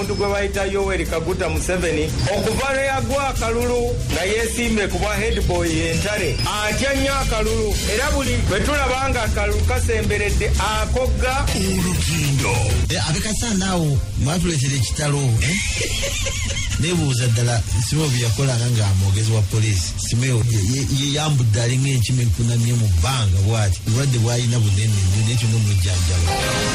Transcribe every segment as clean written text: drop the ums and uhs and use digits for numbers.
omuntu gwe bayita Yoweri Kaguta Museveni okuva lwe yagwa akalulu nga yeesimbe ku bwa headboy entale atya nnyo akalulu era buli bwe tulaba nga akalulu kasemberedde akogga olutindo abekasanaawo mwatuleetera ekitalo nebuuza ddala Simeo yakolanga ng'amwogezi wa poliisi Simeo yeyambudde alinga enkima ekunamye mu bbanga bw'ati obulwadde bw'alina bunene nnyo naye kyonna omujjanjaba.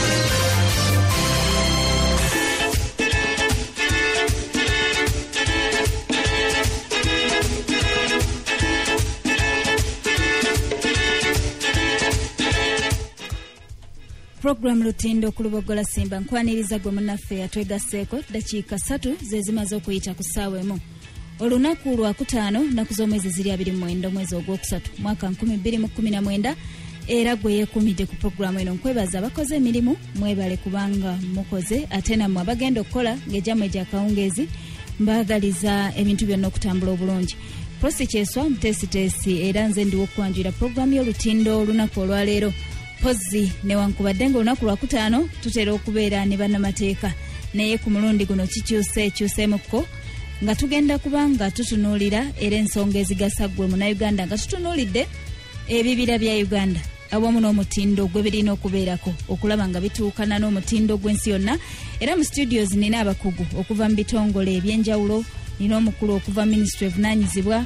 Program Lutindo ku Lubogola Simba nkwaniriza gwe munnaffe yatwegasseeko dakiika 3 ze zimaze okuyita ku ssaawa emu. Olunaku lwa kutaano naku z'omwezi ziri 29 mwezi ogwokusatu mwaka 2019 era gwe yeekuumidde ku programu eno nkwebaza abakoze emirimu mwebale kubanga mukoze ate nammwe abagenda okukola ng'ejjamwe gya kawungeezi mbaagaliza ebintu byonna okutambula obulungi. Prosi Kyeswa muteesiteesi era nze ndiwo okwanjira programu y'Olutindo olunaku olwaleero. Pozzi newankubadde ng'olunaku lwa kutaano tutera okubeera ne bannamateeka naye ku mulundi guno kikyuseemukko nga tugenda kubanga tutunuulira era ensonga ezigasa ggwe Munnayuganda nga tutunuulidde ebibira bya Uganda awamu n'omutindo gwe birina okubeerako okulaba nga bituukana n'omutindo gw'ensi yonna. Era mu studios nina abakugu okuva mu bitongole ebyenjawulo, nina omukulu okuva Ministry evunaanyizibwa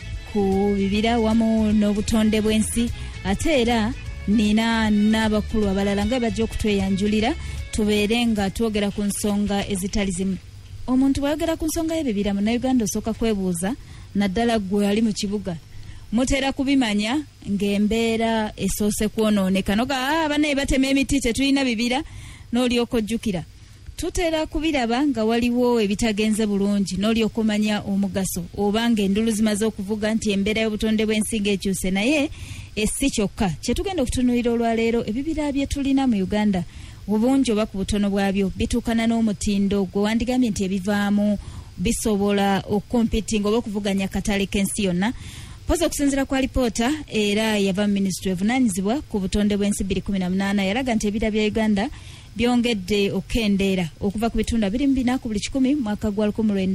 ku bibira wamu n'obutonde bw'ensi ate era nina n'abakulu abalala nga bajja okutweyanjulira tubeere nga twogera ku nsonga ezitali zimu. Omuntu bwayogera ku nsonga y'ebibira Munnayuganda osooka kwebuuza naddala gwe ali mu kibuga mutera kubimanya ng'embeera esoose kwonooneka noga banaye batema emiti tetulina bibira n'olyoka ojjukira. Tutera kubiraba nga waliwo ebitagenze bulungi n'olyoka omanya omugaso oba ng'endulu zimaze okuvuga nti embeera y'obutonde bw'ensi ng'ekyuse naye si kyokka kyetugenda okutunuulira olwaleero ebibira bye tulina mu Uganda obungi oba ku butono bwabyo bituukana n'omutindo gwe wandigambye nti ebivaamu bisobola okumpitinga oba okuvuganya akatale k'ensi yonna. Poza okusinziira kwa lipoota era yava mu Ministry evunaanyizibwa ku butonde bw'ensi 2018 yalaga nti ebibira bya Uganda byongedde okendeera okuva ku bitundu 24 ku buli 100 mwaka gwa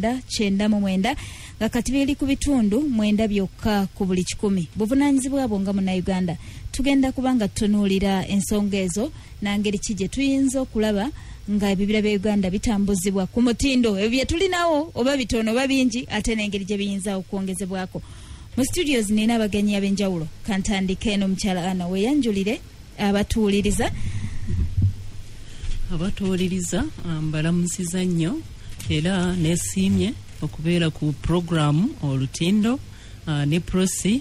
1999 nga kati biri ku bitundu 9 byokka ku buli 100. Buvunaanyizibwa bwonga Munnayuganda tugenda kubanga tutunuulira ensonga ezo nangeri ki gye tuyinza okulaba nga ebibira bya Uganda bitambuzibwa ku mutindo ebyo bye tulinawo oba bitono oba bingi ate n'engeri gye biyinza okwongezebwako. Mu studios nina abagenyi ab'enjawulo kantandike n'omukyala Anna weyanjulire abatuuliriza. Abatuuliriza mbalamusiza nnyo era neesiimye okubeera ku programu Olutindo ne Prosi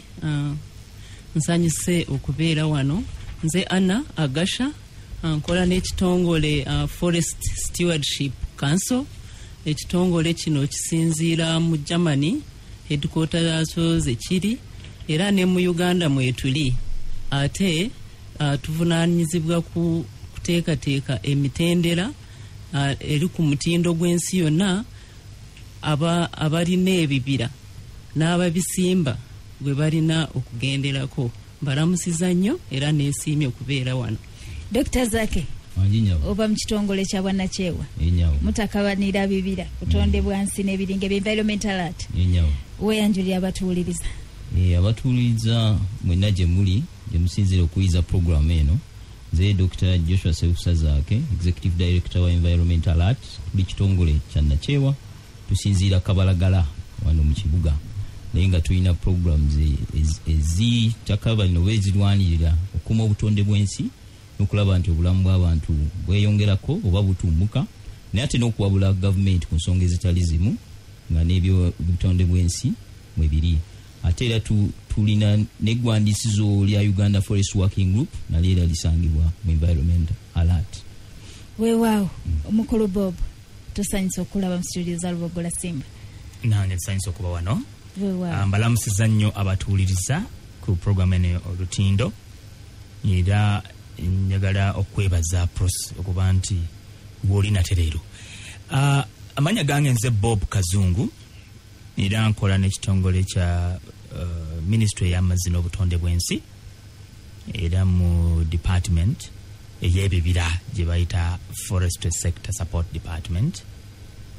nsanyuse okubeera wano. Nze Anna Agasha nkola n'ekitongole Forest Stewardship Council. Ekitongole kino kisinziira mu Germany headquarters zekiri era ne mu Uganda mwetuli ate tuvunaanyizibwa ku kuteekateeka emitendera eri ku mutindo gw'ensi yonna abalina ebibira n'ababisimba gwe balina okugenderako. Mbalamusiza nnyo era neesiimye okubeera wano. Dr. Zake oba mu kitongole kya Bwannakyewa mutakabanira bibira butonde bwansi n'ebiringa environmental art weyanjulira abatuuliriza. Abatuuliriza mwenna gye muli gye musinzira okuyiza programu eno. Nze Dr. Joshua Seusazaake, Executive Director wa Environmental Art, tuli kitongole kya Nakyewa, tusinziira Kabalagala wano mu kibuga. Naye nga tulina programs ezitakabalina oba ezirwanirira okuuma obutonde bw'ensi n'okulaba nti obulamu bw'abantu bweyongerako oba butumbuka, naye ate n'okuwabula gavumenti ku nsonga ezitali zimu nga n'ebyo obutonde bw'ensi mwe biri. Ate era tulina n'eggwandiisizo lya Uganda Forest Working Group nalyo era lisangibwa mu Environmental Alert. Weewaawo omukulu Bob tusanyuse okulaba mu studio za Lubogola Simba. Nange tusanyuse okuba wano. Weewaawo mbalamusiza nnyo abatuuliriza ku programu eno Olutindo era njagala okwebaza Pros okuba nti bw'olina tereero. Amanya gange nze Bob Kazungu era nkola n'ekitongole kya Ministry y'amazzi n'obutonde bw'ensi era mu department ey'ebibira gye bayita Forestry Sector Support Department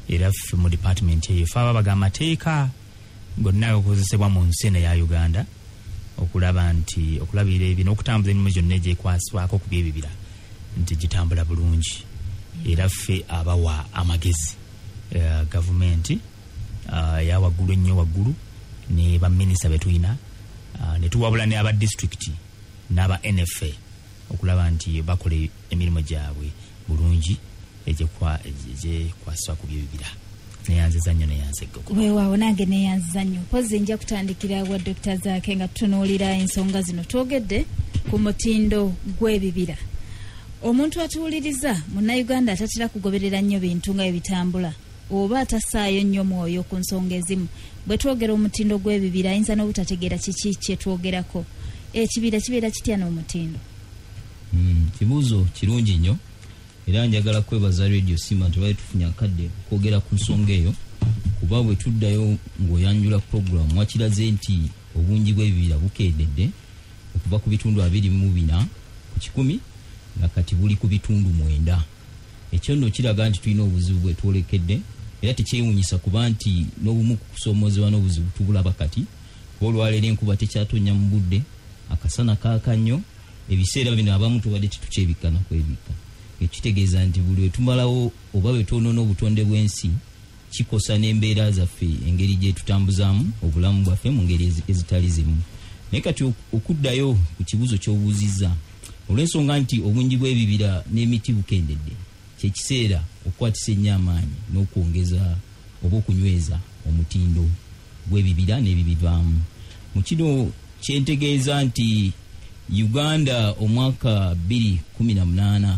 era ffe mu department eyo fe ababaga amateeka gonna okukozesebwa mu nsi eno ya Uganda okulabira ebyo n'okutambuza emirimu gyonna egyekwasibwako ku byebibira nti gitambula bulungi era ffe abawa amagezi gavumenti ya waggulu ennyo waggulu ne baminisita betulina ne tuwabula ne aba disitulikiti n'aba NFA okulaba nti bakola emirimu gyabwe bulungi egyekwasibwa ku byebibira. Neyanziza nnyo neyanzeggo weewaawo nange neyanziza nnyo mpozi nja kutandikira wa Dr. Zaake nga tutunuulira ensonga zino twogedde ku mutindo gw'ebibira. Omuntu atuwuliriza munnayuganda atatera kugoberera nnyo bintu nga ebitambula oba atasaayo nnyo mwoyo ku nsonga ezimu bwe twogera omutindo gw'ebibira ayinza n'obutategeera kiki kye twogerako. Ekibira kibeera kitya n'omutindo? Kibuuzo kirungi nnyo era njagala kwebaza Radio Sima tubaye tufunya akadde kwogera ku nsonga eyo kuba bwe tuddayo ng'oyanjula program wakiraze nti obungi bw'ebibira bukeededde okuva ku bitundu 24 ku 100 nga kati buli ku bitundu 9. Ekyo nno kiraga nti tulina obuzibu bwe twolekedde era tekyewunyisa kuba nti n'obumu ku kusoomozebwa n'obuzibu tubulaba kati olwaleero enkuba tekyatonya mu budde akasana kaaka nnyo ebiseera bino abamu tubadde titukyebikana kwebika. Ekitegeeza nti buli wetumalawo oba wetonoona obutonde bw'ensi kikosa n'embeera zaffe engeri gye tutambuzaamu obulamu bwaffe mu ngeri ezitali zimu. Naye kati okuddayo ku kibuuzo ky'obuuzizza olw'ensonga nti obungi bw'ebibira n'emiti bukendedde kyekiseera okukwatisa ennyo amaanyi n'okwongeza oba okunyweza omutindo gw'ebibira n'ebibivaamu. Mu kino kyentegeeza nti Uganda omwaka 2018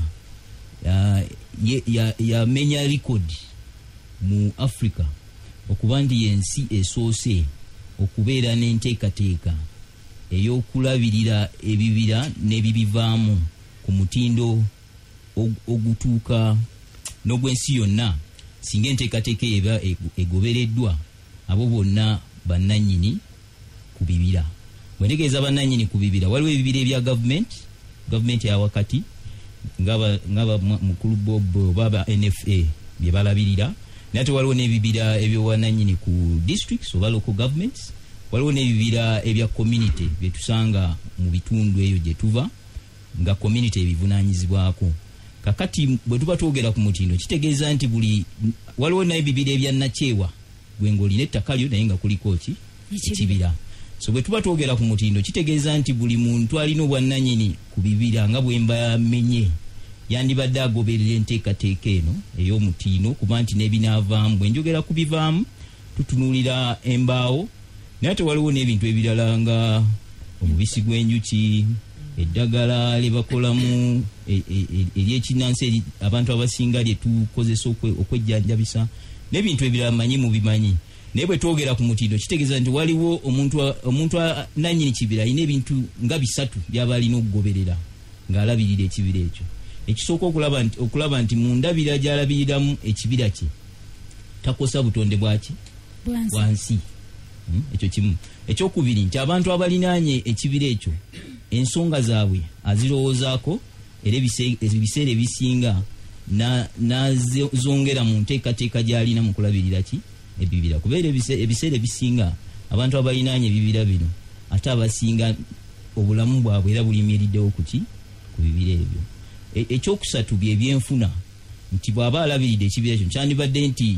yamenya likodi mu Africa okuba nti yensi esoose okubeera n'enteekateeka ey'okulabirira ebibira n'ebibivaamu ku mutindo ogutuuka n'ogw'ensi yonna singa enteekateeka eba egobereddwa abo bonna bannannyini ku bibira. Bwe ntegeeza bannannyini ku bibira waliwo ebibira ebya gavumenti ya wakati ngaba mukulu Bob oba NFA bye balabirira naye waliwo n'ebibira eby'obwannannyini ku districts oba local governments waliwo n'ebibira ebya community bye tusanga mu bitundu eyo gye tuva nga community ebivunaanyizibwako. Kakati bwe tuba twogera ku mutindo kitegeeza nti waliwo n'ebibira ebya nakyewa gwe ng'olina ettaka lyo naye nga kuliko ekibira. So bwe tuba twogera ku mutindo kitegeeza nti buli muntu alina obwannannyini ku bibira nga bwe mba menye yandibadde agoberera enteekateeka eno ey'omutindo kuba nti n'ebinaavaamu bwe njogera ku bivaamu tutunuulira embaawo naye waliwo n'ebintu ebirala nga omubisi gw'enjuki eddagala lye bakolamu ery'ekinnansi abantu abasinga lye tukozesa okwejjanjabisa n'ebintu ebirala manyi mubimanyi. Naye bwe twogera ku mutindo kitegeeza nti waliwo omuntu nannyini kibira alina ebintu nga 3 by'aba alina okugoberera ng'alabirira ekibira ekyo. Ekisooka okulaba nti mu ndabira gy'alabiriramu ekibira kye takosa butonde bwansi. Ekyo kimu. Ekyokubiri nti abantu abalinaanye ekibira ekyo ensonga zaabwe azirowoozaako era ebiseera ebisinga n'azongera mu nteekateeka gy'alina mu kulabirira ebibira kubeera ebiseera ebisinga abantu abalinaanye ebibira bino ate abasinga obulamu bwabwe era bulimiriddewo ku bibira ebyo. Ekyokusatu byebyenfuna nti bw'aba alabiridde ekibira kyo kyandibadde nti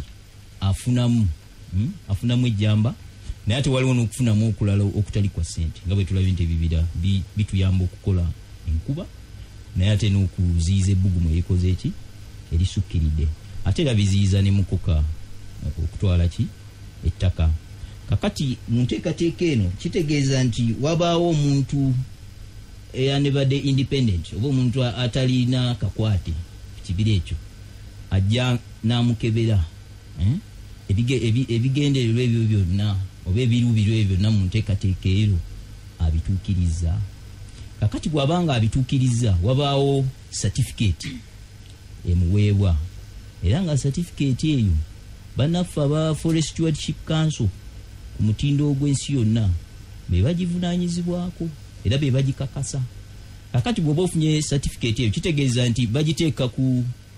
afunamu ejjamba naye ate waliwo n'okufunamu okulala okutali kwa ssente nga bwe tulabye nti ebibira bituyamba okukola enkuba naye ate n'okuziyiza ebbugumu erikoze erisukkiridde ate era biziyiza ne mukoka okutwala ettaka. Kakati mu nteekateeka eno kitegeeza nti wabaawo omuntu eyandibadde independent oba omuntu atalina kakwate ku kibira ekyo ajja n'amukebera ebigendererwa ebyo byonna oba ebiruubirwa ebyo byonna mu nteekateeka eyo abituukiriza. Kakati bw'abanga abituukiriza wabaawo certificate emuweebwa era nga certificate eyo bannaffe aba Forest Stewardship Council ku mutindo ogw'ensi yonna be bagivunaanyizibwako era be bagikakasa. Kakati bw'oba ofunye certificate eyo kitegeeza nti bagiteeka ku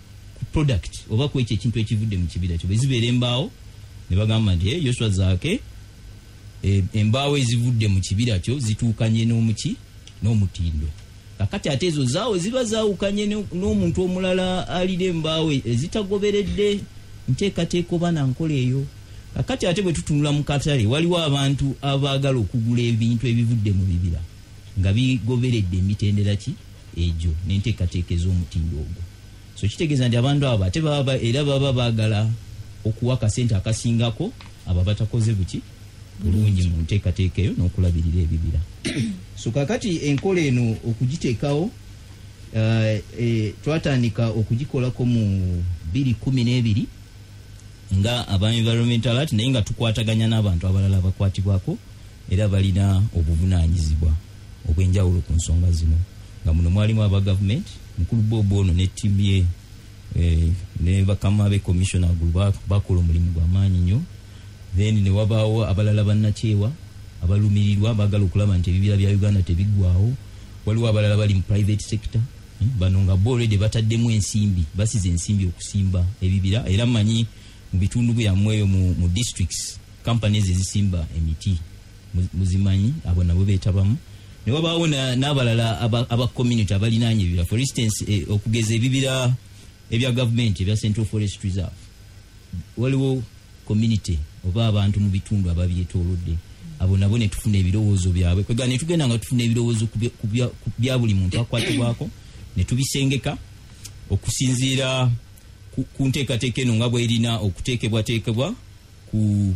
product oba ku ekyo ekintu ekivudde mu kibira kyo bwe zibeera embaawo ne bagamba nti Joshua zaake embaawo ezivudde mu kibira kyo zituukanye n'omutindo. Kakati ate ezo zaawe ziba zaawukanye n'omuntu omulala alira embaawo ezitagoberedde nteekateeka oba nankola eyo. Kakati ate bwe tutunula mu katale waliwo abantu abaagala okugula ebintu ebivudde mu bibira nga bigoberedde emitendera ki egyo n'enteekateeka ez'omutindo ogwo. So kitegeeza nti abantu abo ate era baba baagala okuwa akasente akasingako abo batakoze buki bulungi mu nteekateeka eyo n'okulabirira ebibira. So kakati enkola eno okugiteekawo twatandika okugikolako mu 2012 nga aba environmental art naye nga tukwataganya n'abantu abalala abakwatibwako era balina obuvunaanyizibwa obw'enjawulo ku nsonga zino, nga muno mwalimu aba government mukulu Bob ono ne ttiimu ye ne bakama be commissioner gulu bakola omulimu gw'amaanyi nnyo. Then ne wabaawo abalala bannakyewa abalumirirwa baagala okulaba nti ebibira bya Uganda tebiggwaawo. Waliwo abalala bali mu private sector bano nga bo already bataddemu ensimbi, basize ensimbi okusimba ebibira, era manyi mu bitundu byammwe eyo mu districts companies ezisimba emiti muzimanyi abo nabo beetabamu. Ne wabaawo n'abalala aba community abalinaanye ebibira, for instance okugeza ebibira ebya government ebya Central Forest Reserve, waliwo community oba abantu mu bitundu ababyetoolodde, abo nabo ne tufuna ebirowoozo byabwe kwega ne tugenda nga tufuna ebirowoozo ku bya buli muntu akwatibwako ne tubisengeka okusinziira ku nteekateeka eno nga bw'erina okuteekebwateekebwa ku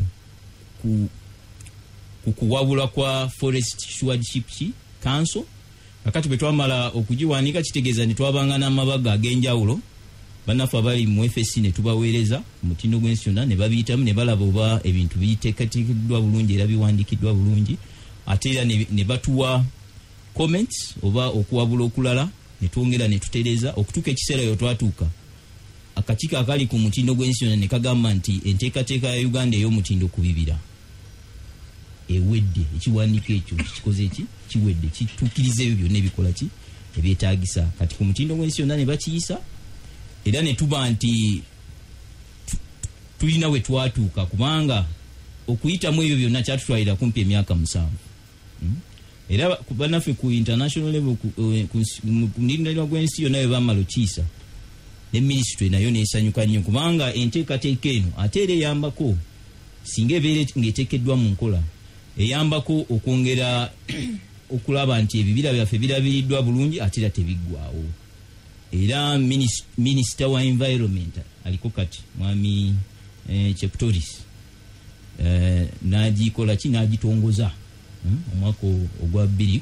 kuwabula kwa Forest Stewardship Council. Kakati bwe twamala okugiwanika kitegeeza ne twabanga n'amabaga ag'enjawulo bannaffe abali mu FSC ne tubaweereza ku mutindo gw'ensi yonna ne babiyitamu ne balaba oba ebintu biteekateekeddwa bulungi era biwandiikiddwa bulungi, ate era ne batuwa comments oba okuwabula okulala ne twongera ne tutereeza okutuuka ekiseera yo twatuuka akakiiko akali ku mutindo gw'ensi yonna ne kagamba nti enteekateeka ya Uganda ey'omutindo ku bibira ewedde, ekiwandiiko ekyo kikoze ki kiwedde, kituukiriza ebyo byonna ebikola ki ebyetaagisa. Kati ku mutindo gw'ensi yonna ne bakiyisa era ne tuba nti tulina we twatuuka kubanga okuyitamu ebyo byonna kyatutwalira kumpi emyaka 7. Era bannaffe ku international level ku mutindo gw'ensi yonna we bamala okiisa ne ministry nayo neesanyuka nnyo kubanga enteekateeka eno ate era eyambako singa ebeera ng'eteekeddwa mu nkola eyambako okwongera okulaba nti ebibira byaffe birabiriddwa bulungi ate era tebiggwaawo. Era minisita wa environment aliko kati mwami Cheptoris n'agikola ki n'agitongoza omwaka ogwa 2018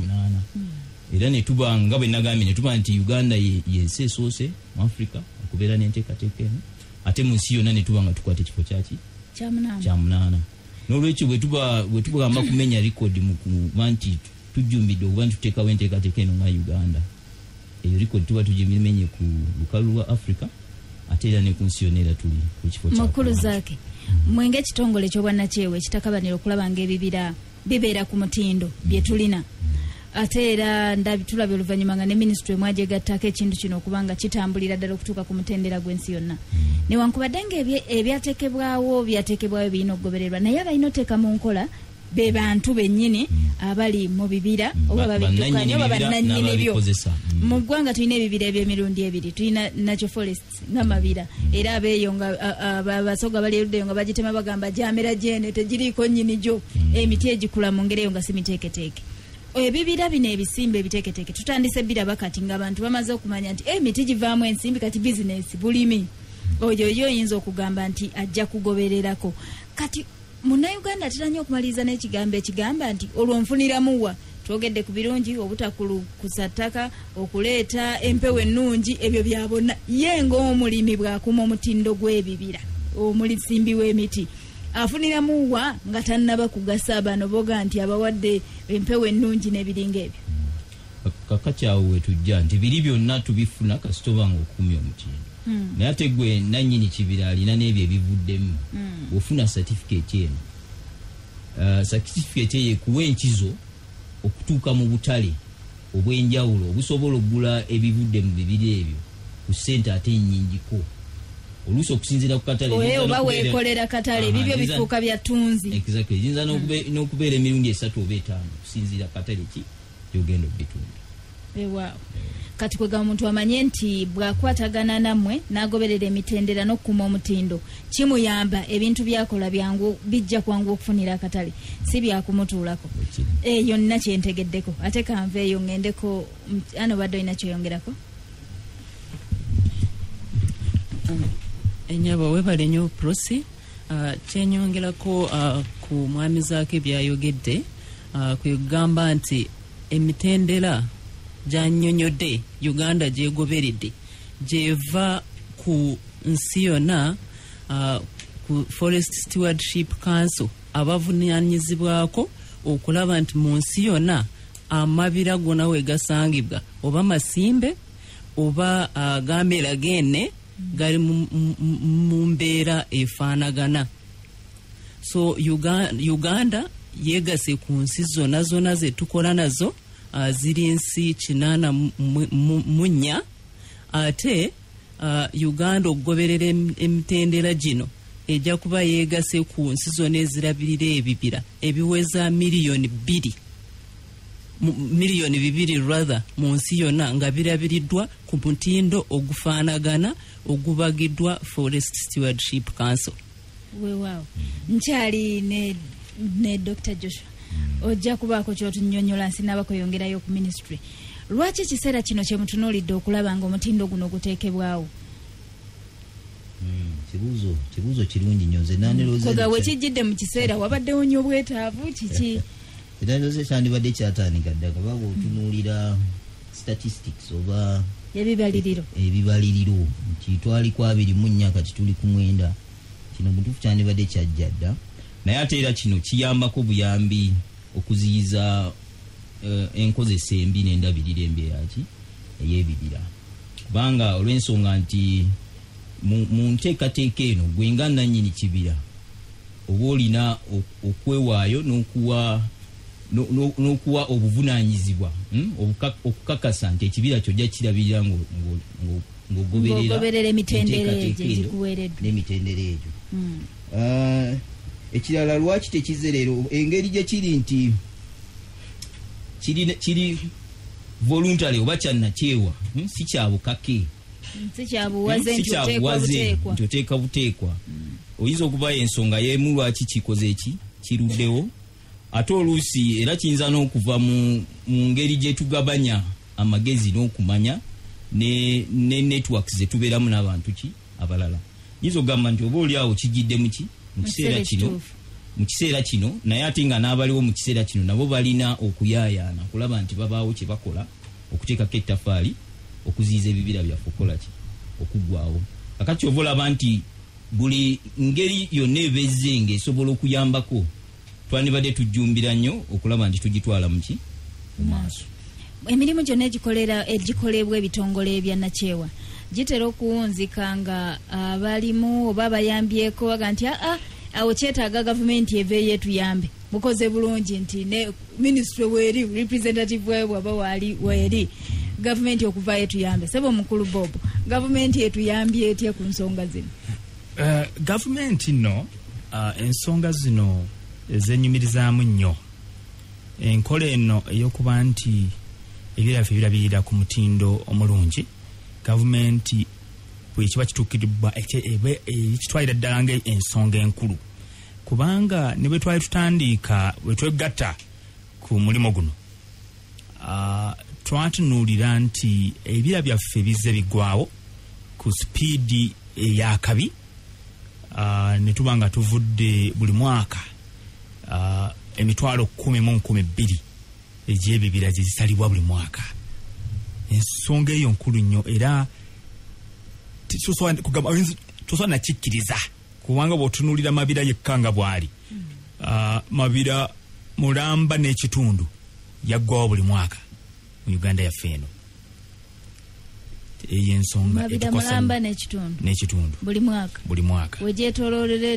era ne tuba nga bwe nagambye ne tuba nti Uganda yensi esoose mu Africa okubeera n'enteekateeka eno ate mu nsi yonna ne tuba nga tukwata ekifo kyaki kya 8. N'olwekyo bwe tugamba kumenya record mu kuba nti tujjumbidde okuba nti tuteekawo enteekateeka eno nga Uganda, eyo record tuba tugimenye ku lukalu lwa Africa ate era ne ku nsi yonna era tuli ku kifo kya makulu zaake. Mwenge ekitongole ky'obwannakyewa ekitakabanira okulaba ng'ebibira bibeera ku mutindo bye tulina ate era tulabye oluvannyuma nga ne ministry mwajegattako ekintu kino okubanga kitambulira ddala okutuuka ku mutendera gw'ensi yonna. Newankubadde nga ebyateekebwawo birina okugobererwa naye abalina oteeka mu nkola be bantu bennyini abali mu bibira oba babiddukanya oba bannannyini byo. Mu ggwanga tulina ebibira eby'emirundi ebiri, tulina natural forests ng'amabira era abeeyo nga abasoga bali eruddeyo nga bagitema bagamba gyamera gyene tegiriiko nnyini gyo, emiti egikula mu ngeri eyo nga si miteeketeeke. Ebibira bino ebisimba ebiteeketeeke tutandise biraba kati ng'abantu bamaze okumanya nti emiti givaamu ensimbi kati bizinesi bulimi oyo oyinza okugamba nti ajja kugobererako. Kati Munnayuganda atiranye okumaliriza n'ekigambo ekigamba nti olwo nfuniramuwa twogedde ku birungi obutakusa ttaka okuleeta empewo ennungi ebyo byabona ye ng'omulimi bw'akuma omutindo gw'ebibira omulisimbi w'emiti afuniramuwa nga tannaba kugasa bano boga nti abawadde empewo ennungi n'ebiringa ebyo. Kakakyawo wetujja nti biri byonna tubifuna kasitoba nga okumya omutindo naye ate gwe nannyini kibira alina n'ebyo ebivuddemu ofuna certificate eno. Certificate eyo ekuwa enkizo okutuuka mu butale obw'enjawulo obusobola okugula ebivudde mu bibira ebyo ku ssente ate ennyingiko oluusi okusinziira ku katale oba weekolera katale bibyo bifuuka bya ttunzi. Exactly, yinza n'okubeera emirundi 3 oba 5 okusinziira ku katale ki gyogenda okubitunda. Wow. Kati kwega omuntu amanye nti bw'akwatagana nammwe n'agoberera emitendera n'okukuma omutindo kimuyamba ebintu byakola byangu bijja kwangu okufunira akatale si byakumutuulako. Yonna kyentegeddeko ate kanveeyo ŋŋendeko ano badde olina kyoyongerako. Enyaba webale nnyo Prosi. Kyenyongerako ku mwami zaake byayogedde kwe kugamba nti emitendera gy'annyonnyodde Uganda gyegoberedde gyeva ku nsi yonna ku Forest Stewardship Council abavunaanyizibwako okulaba nti mu nsi yonna amabira gonna we gasangibwa oba masimbe oba gamera genne gali mu mbeera efaanagana. So Uganda yeegase ku nsi zonna ze tukola nazo ziri nsi 84 ate Uganda okugoberera emitendera gino ejja kuba yeegase ku nsi zonna ezirabirira ebibira ebiweza miliyoni 2 rather mu nsi yonna nga birabiriddwa ku mutindo ogufaanagana ogubagiddwa Forest Stewardship Council. Weewaawo nkyali ne Dr. Joshua ojja kubaako kyotunnyonnyola nsinaba kweyongerayo ku ministry. Lwaki ekiseera kino kye mutunuulidde okulaba nga omutindo guno guteekebwawo? Kibuuzo kirungi nnyo nze nandiroza we kijjidde mu kiseera wabaddewo nnyo obwetaavu kiki? Era kyandibadde kyatandika ddaka baba otunuulira statistics oba ebibaliriro nti twali ku 24 kati tuli ku 9 kino butuufu kyandibadde kyajja dda naye ate era kino kiyambako buyambi okuziyiza enkozesa embi n'endabirira embeera ey'ebibira kubanga olw'ensonga nti mu nteekateeka eno gwe nga nannyini kibira oba olina okwewaayo n'okuwa obuvunaanyizibwa okukakasa nti ekibira kyojja kirabirira ng'ogoberera emitendera n'emitendera egyo. Ekirala lwaki tekize leero engeri gye kiri nti kiri voluntary oba kyannakyewa si kyabukake si kyabuwaze nti oteeka buteekwa. Oyinza okubayo ensonga y'emu lwaki kikoze kiruddewo ate oluusi era kiyinza n'okuva mu ngeri gye tugabanya amagezi n'okumanya ne networks ze tubeeramu n'abantu abalala. Yinza okugamba nti oba oli awo kijjidde mu kiseera kino naye ate nga n'abaliwo mu kiseera kino nabo balina okuyaayaana kulaba nti babaawo kye bakola okuteekako ettafaali okuziyiza ebibira byaffe okuggwawo. Kakati ova olaba nti buli ngeri yonna ebezze ng'esobola okuyambako twandibadde tujjumbira nnyo okulaba nti tugitwala mu maaso. Emirimu gyonna egikolebwa ebitongole ebya nakyewa gitera okuwunzika nga abalimu oba bayambyeko baga nti awo kyetaaga gavumenti eveeyo etuyambe mukoze bulungi nti ne ministry weeri representative weebwe aba waali weeri gavumenti okuvaayo etuyambe. Sebo mukulu Bob, gavumenti etuyambye etya ku nsonga zino? Gavumenti nno ensonga zino zenyumirizaamu nnyo. Enkola eno ey'okuba nti ebiraffe birabirira ku mutindo omulungi gavumenti bwe kiba kituukiddwa ekitwalira ddala nga ensonga enkulu kubanga ne bwe twali tutandiika bwe twegatta ku mulimu guno twatunuulira nti ebira byaffe bizze biggwawo ku sipiidi ey'akabi ne tuba nga tuvudde buli mwaka emitwalo 10,200 egy'ebibira gye zisalibwa buli mwaka. Ensonga eyo nkulu nnyo era tosobola nakikkiriza kubanga bw'otunuulira mabira yekka nga bw'ali mabira mulamba n'ekitundu yaggwawo buli mwaka mu Uganda yaffe eno. Eyo ensonga mabira mulamba n'ekitundu buli mwaka wegyetooloolera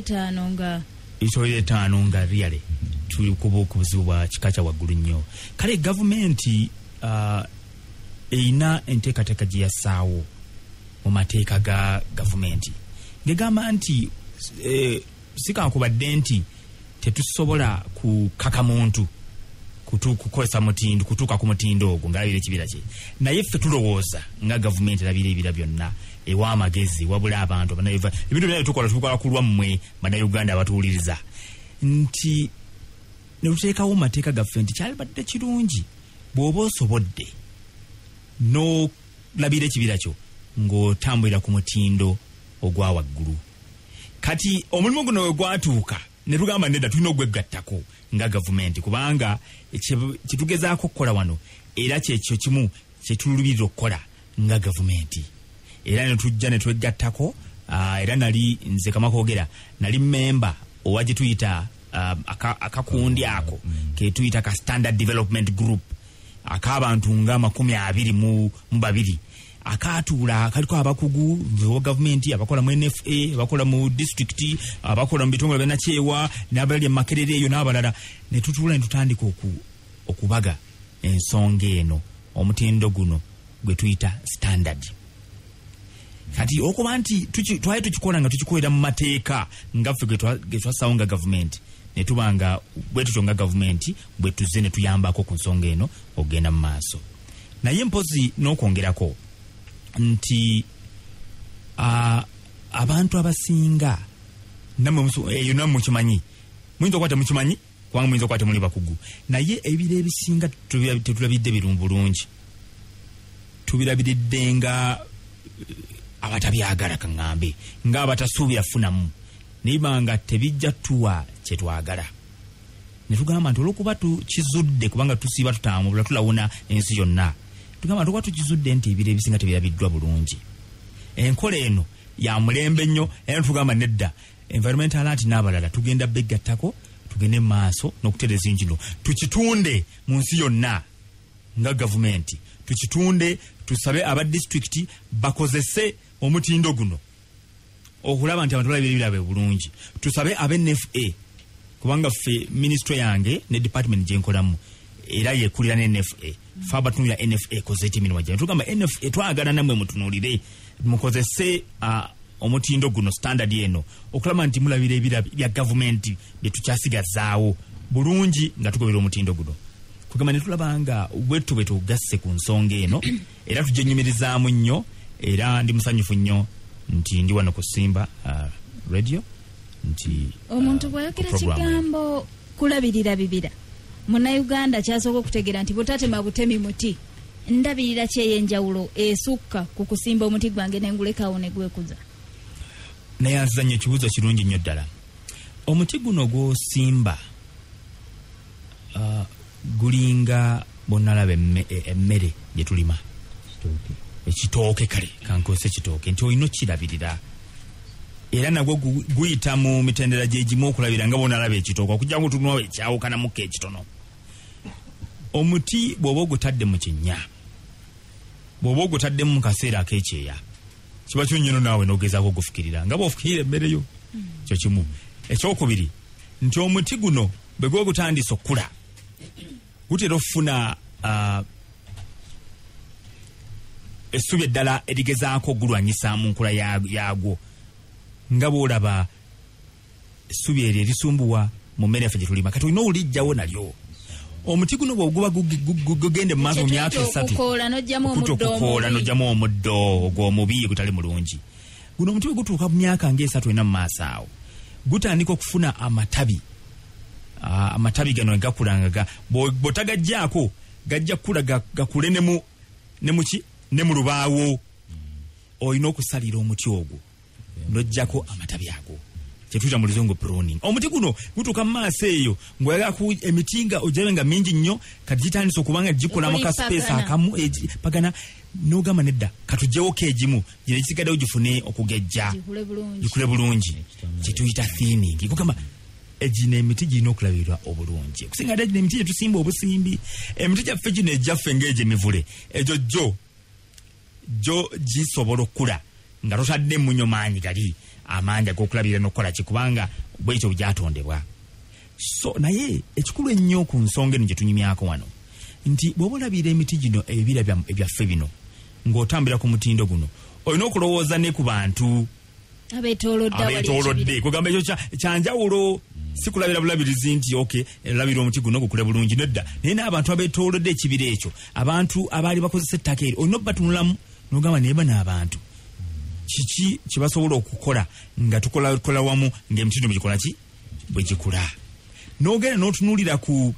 5 nga really tuli kuba okubuzibu bwa kika kya waggulu nnyo. Kale gavumenti eyina enteekateeka gye yassaawo mu mateeka ga gavumenti ngegamba nti sikankubadde nti tetusobola kukaka muntu kukozesa mutindo kutuuka ku mutindo ogwo ng'alabira ekibira kye naye ffe tulowooza nga gavumenti erabira ebira byonna ewa amagezi wabula abantu ebintu byonna tukola ku lwammwe bannayuganda abatuwuliriza nti ne tuteekawo mu mateeka gaffe nti kyalibadde kirungi bw'oba osobodde n'olabira ekibira kyo ng'otambulira ku mutindo ogwa waggulu. Kati omulimu guno we gwatuuka ne tugamba nedda tulina ogwegattako nga gavumenti kubanga kitugezaako okukola wano era kyekyo kimu kyetulubirira okukola nga gavumenti era ne tujja ne twegattako era nali nze Kamakoogera nali memba owa gye tuyita akakundi ako ke tuyita ka Standard Development Group ak'abantu nga 22 akatuula kaliko abakugu wa gavumenti abakola mu NFA abakola mu district abakola mu bitongole bya Nakyewa n'abali Makerere eyo n'abalala ne tutuula ne tutandika okubaga ensonga eno omutindo guno gwe tuyita standard. Kati okuba nti twali tukikola nga tukikolera mu mateeka nga ffe ge twasawo nga gavumenti ne tubanga bwe tutyo nga gavumenti bwe tuzze ne tuyambako ku nsonga eno okugenda mu maaso. Naye mpozi n'okwongerako nti abantu abasinga namwe mukimanyi muyinza okuba temukimanyi kubanga muyinza okuba temuli bakugu naye ebiro ebisinga tetulabidde birungi bulungi tubirabiridde nga abatabyagala kaŋŋambe nga abatasuubira funamu naye nga tebijja tuwa kyetwagala ne tugamba nti olwokuba tukizudde kubanga tusiiba tutambula tulawuna ensi yonna tugamba nti olwokuba tukizudde nti ebiro ebisinga tebirabiddwa bulungi enkola eno ya mulembe nnyo era tugamba nedda environmental alert n'abalala tugenda begattako tugende maaso n'okutereza engino tukitunde mu nsi yonna nga gavumenti tukitunde tusabe aba district bakozese omutindo guno okulaba nti abantu balabira bulungi tusabe aba NFA kubanga ffe ministry yange ne department gyenkolamu era yekulira ne NFA faba tunula NFA kozeti minu wajja tugamba NFA twagala namwe mutunulire mukozese omutindo guno standard eno okulaba nti mulabira ebira bya government bye tukyasigazaawo bulungi nga tukobera omutindo guno kugamba ne tulabanga bwe tugasse ku nsonga eno era tujenyumirizaamu nnyo era ndi musanyufu nnyo nti ndi wano ku Simba radio nti omuntu bwayogera kigambo kulabirira bibira Munnayuganda kyasooka okutegeera nti butatema butemi muti ndabirira kyeyenjawulo esukka ku kusimba omuti gwange nengulekawo ne gwekuza. Naye azanye ekibuuzo kirungi nnyo ddala. Omuti guno gw'osimba gulinga bonnalaba emmere gye tulima ekitooke kale kankozesa ekitooke nti olina okirabirira era nagwo guyita mu mitendera gyegimu okulabira nga bonnalaba ekitooke okujja ngo tunwawo ekyawukanamuko ekitono. Omuti bw'oba ogutadde mu kinnya bw'oba ogutadde mu kaseera ak'ekyeya kiba kyonyono naawe n'ogezaako ogufukirira nga bw'ofukirira emmere yo kyo kimu. Ekyokubiri nti omuti guno bwe gwe gutandise okula gutera okufuna essubi eddala erigezaako ogulwanyisa mu nkula yagwo nga bw'olaba essubi eryo erisumbuwa mu mmere yaffe gye tulima kati olina olijjawo nalyo. Omuti guno bw'oguba gugende mu maaso mu myaka 3 okukoola n'ojjamu omuddo ogw'omubi gutali mulungi guno omuti bwe gutuuka mu myaka nga 3 ena mu maaso awo gutandika okufuna amatabi gano gakulanga bw'otagajjaako gajja kukula gakule ne mu lubaawo olina okusalira omuti ogwo n'ojjako amatabi ago kyetuyita mu luzungu pruning. Omuti guno gutuuka mu maaso eyo ng'oyagala emiti nga ojabe nga mingi nnyo kati gitandisa okuba nga gikolamu ka space akamu pagana n'ogamba nedda katuggyewoko egimu gino ekisigaddewo gifune okugejja gikule bulungi kyetuyita thinning. Kugamba egino emiti girina okulabirwa obulungi okusinga ddala gino emiti gyetusimba obusimbi emiti gyaffe gino egyaffe ng'egyo emivule egyo gyo gisobola okukula nga totadde munyo maanyi gali amanyi ag'okulabirira n'okukola kikubanga bwekyo gyatondebwa. So naye ekikulu ennyo ku nsonga eno gye tunyumyako wano nti bw'oba olabira emiti gino ebibira ebyaffe bino ng'otambira ku mutindo guno olina okulowooza ne ku bantu abeetoolodde kugamba ekyo kyanjawulo si kulabira bulabirizi nti labira omuti guno gukule bulungi nedda naye n'abantu abeetoolodde ekibira ekyo abantu abaali bakozesa ettaka eri olina okubatunulamu n'ogamba naye bano abantu kiki kye basobola okukola nga tukola wamu ng'emitindo bigikola ki bwe gikula n'ogenda n'otunuulira ku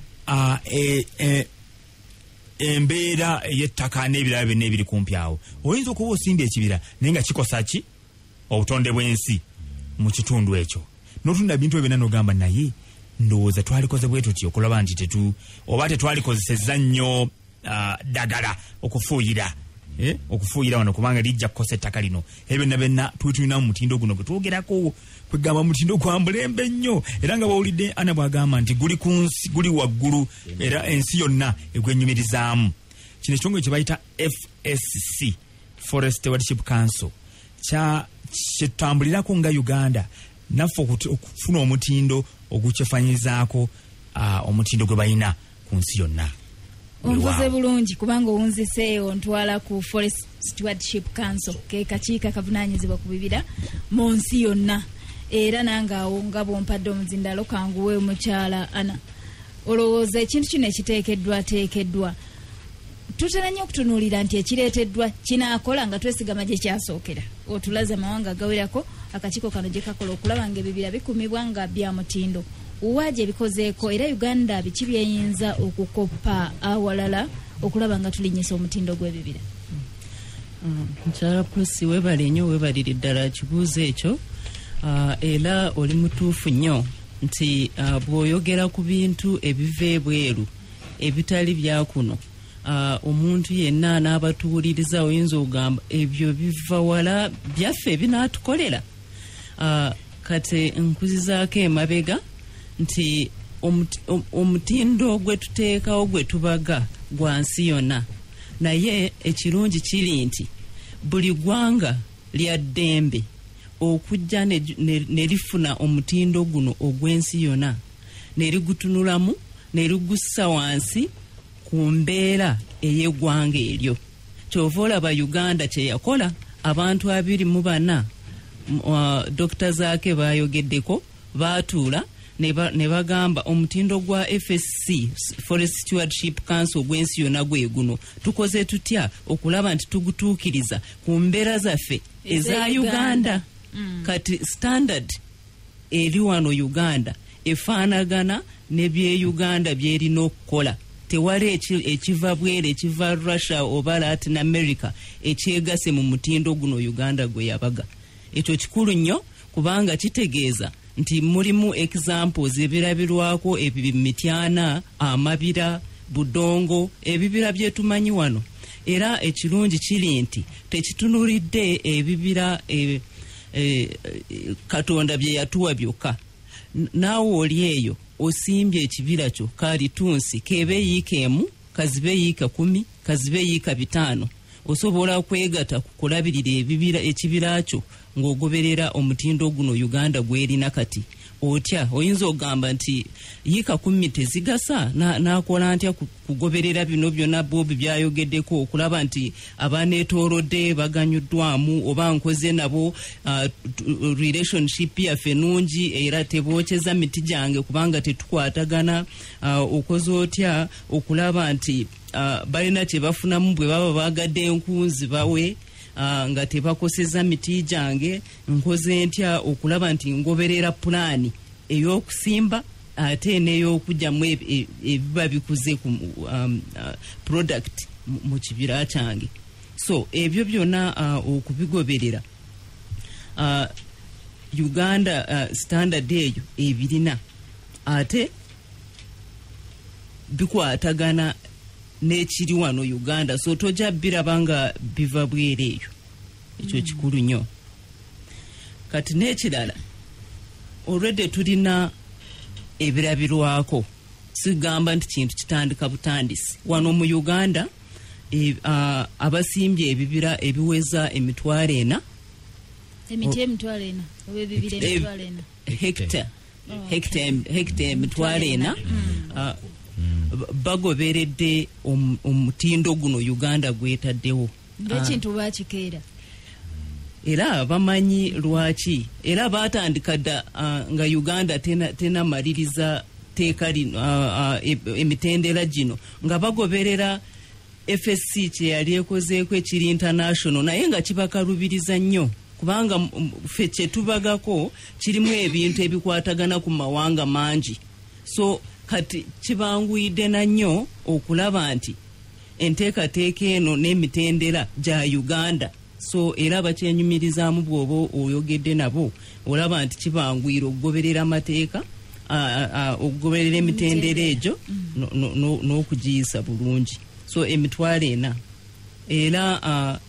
embeera ey'ettaka n'ebirala byonna ebiri kumpi awo oyinza okuba osimba ekibira naye nga kikosa ki obutonde bw'ensi mu kitundu ekyo n'otunda bintu ebyo byonna n'ogamba naye ndowooza twalikoze bwe tuti okulaba nti oba tetwalikozesezza nnyo ddagala okufuuyira wano kubanga lijja kukosa ettaka lino ebyo byonna twetulina mu mutindo guno gwe twogerako kwegamba mutindo gwa mulembe nnyo era nga bawulidde ana bwagamba nti guli waggulu era ensi yonna egwenyumirizaamu kino ekitongole kye bayita FSC Forest Stewardship Council kyetutambulirako nga Uganda naffe okufuna omutindo ogukyefanyizaako omutindo gwe balina ku nsi yonna. Onvuze bulungi kubanga owunziseeyo ntwala ku Forest Stewardship Council ke kakiiko akavunaanyizibwa ku bibira mu nsi yonna era nange awo nga bwompadde omuzindalo kanguwe omukyala Ana olowooza ekintu kino ekiteekeddwa tutera nnyo okutunuulira nti ekireeteddwa kinaakola nga twesigama gye kyasookera otulaze amawanga agawerako akakiiko kano gye kakola okulaba nga ebibira bikumibwa nga bya mutindo uwaje bikozeeko era Uganda biki byeyinza okukoppa awalala okulaba nga tulinyisa omutindo gw'ebibira. Nkyala Pusi webale nnyo webalire ddala kibuuzo ekyo era oli mutuufu nnyo nti bw'oyogera ku bintu ebiva ebweru ebitali byakuno omuntu yenna n'abatuwuliriza oyinza okugamba ebyo biva wala byaffe ebinaatukolera kati nkuzizaako emabega nti omutindo gwe tuteekawo gwe tubaga gwa nsi yonna naye ekirungi kiri nti buli ggwanga lya ddembe okujja ne lifuna omutindo guno ogw'ensi yonna ne ligutunulamu ne ligussa wansi ku mbeera ey'eggwanga eryo. Kyova olaba Uganda kye yakola abantu 24 Dr. Zaake bayogeddeko baatuula ne bagamba omutindo gwa FSC Forest Stewardship Council gw'ensi yonna gwe guno tukoze tutya okulaba nti tugutuukiriza ku mbeera zaffe eza Uganda. Kati standard eri wano Uganda efaanagana ne bye Uganda byerina okukola tewali ekiva bwere ekiva Russia oba Latin America ekyegase mu mutindo guno Uganda gwe yabaga. Ekyo kikulu nnyo kubanga kitegeeza nti mulimu examples ebirabirwako ebimityana amabira budongo ebibira byetumanyi wano era ekirungi kiri nti tekitunulidde ebibira Katonda bye yatuwa byokka naawe oli eyo osimbye ekibira kyo kalitunsi kebe yiika emu kazibe yiika 10 kazibe yiika 5 osobola kwegata kukulabirira ebibira ekibira kyo ng'ogoberera omutindo guno Uganda gwerina kati otya oyinza ogamba nti yiika 10 tezigasa nakola ntya kugoberera bino byonna bobi byayogeddeko okulaba nti abaneetoolodde baganyuddwamu oba nkoze nabo relationship yaffe nungi era tebookeza miti gyange kubanga tetukwatagana okoze otya okulaba nti balina kye bafunamu bwe baba bagadde enkunzi bawe nga tebakoseza miti gyange nkoze ntya okulaba nti ngoberera pulaani ey'okusimba ate n'ey'okugyamu ebiba bikuze ku product mu kibira kyange. So ebyo byonna okubigoberera Uganda standard eyo ebirina ate bikwatagana n'ekiri wano Uganda so tojja biraba nga biva bwere eyo ekyo kikulu nnyo. Kati n'ekirala already tulina ebirabirwako sigamba nti kintu kitandika butandisi wano mu Uganda abasimbye ebibira ebiweza emitwalo 4 emiti emitwalo 4 oba ebibira emitwalo 4 hekta emitwalo 4 bagoberedde omutindo guno Uganda gwetaddewo ng'ekintu bakikeera era bamanyi lwaki era batandika dda nga Uganda tena maliriza teeka lino emitendera gino nga bagoberera FSC kye yali ekozeeko ekiri international naye nga kibakalubiriza nnyo kubanga ffe kye tubagako kirimu ebintu ebikwatagana ku mawanga mangi so kati kibanguyidde na nnyo okulaba nti enteekateeka eno n'emitendera gya Uganda so era bakyenyumirizaamu bw'oba oyogedde nabo olaba nti kibanguyira okugoberera amateeka okugoberera emitendera egyo n'okugiyisa bulungi so emitwalo ena era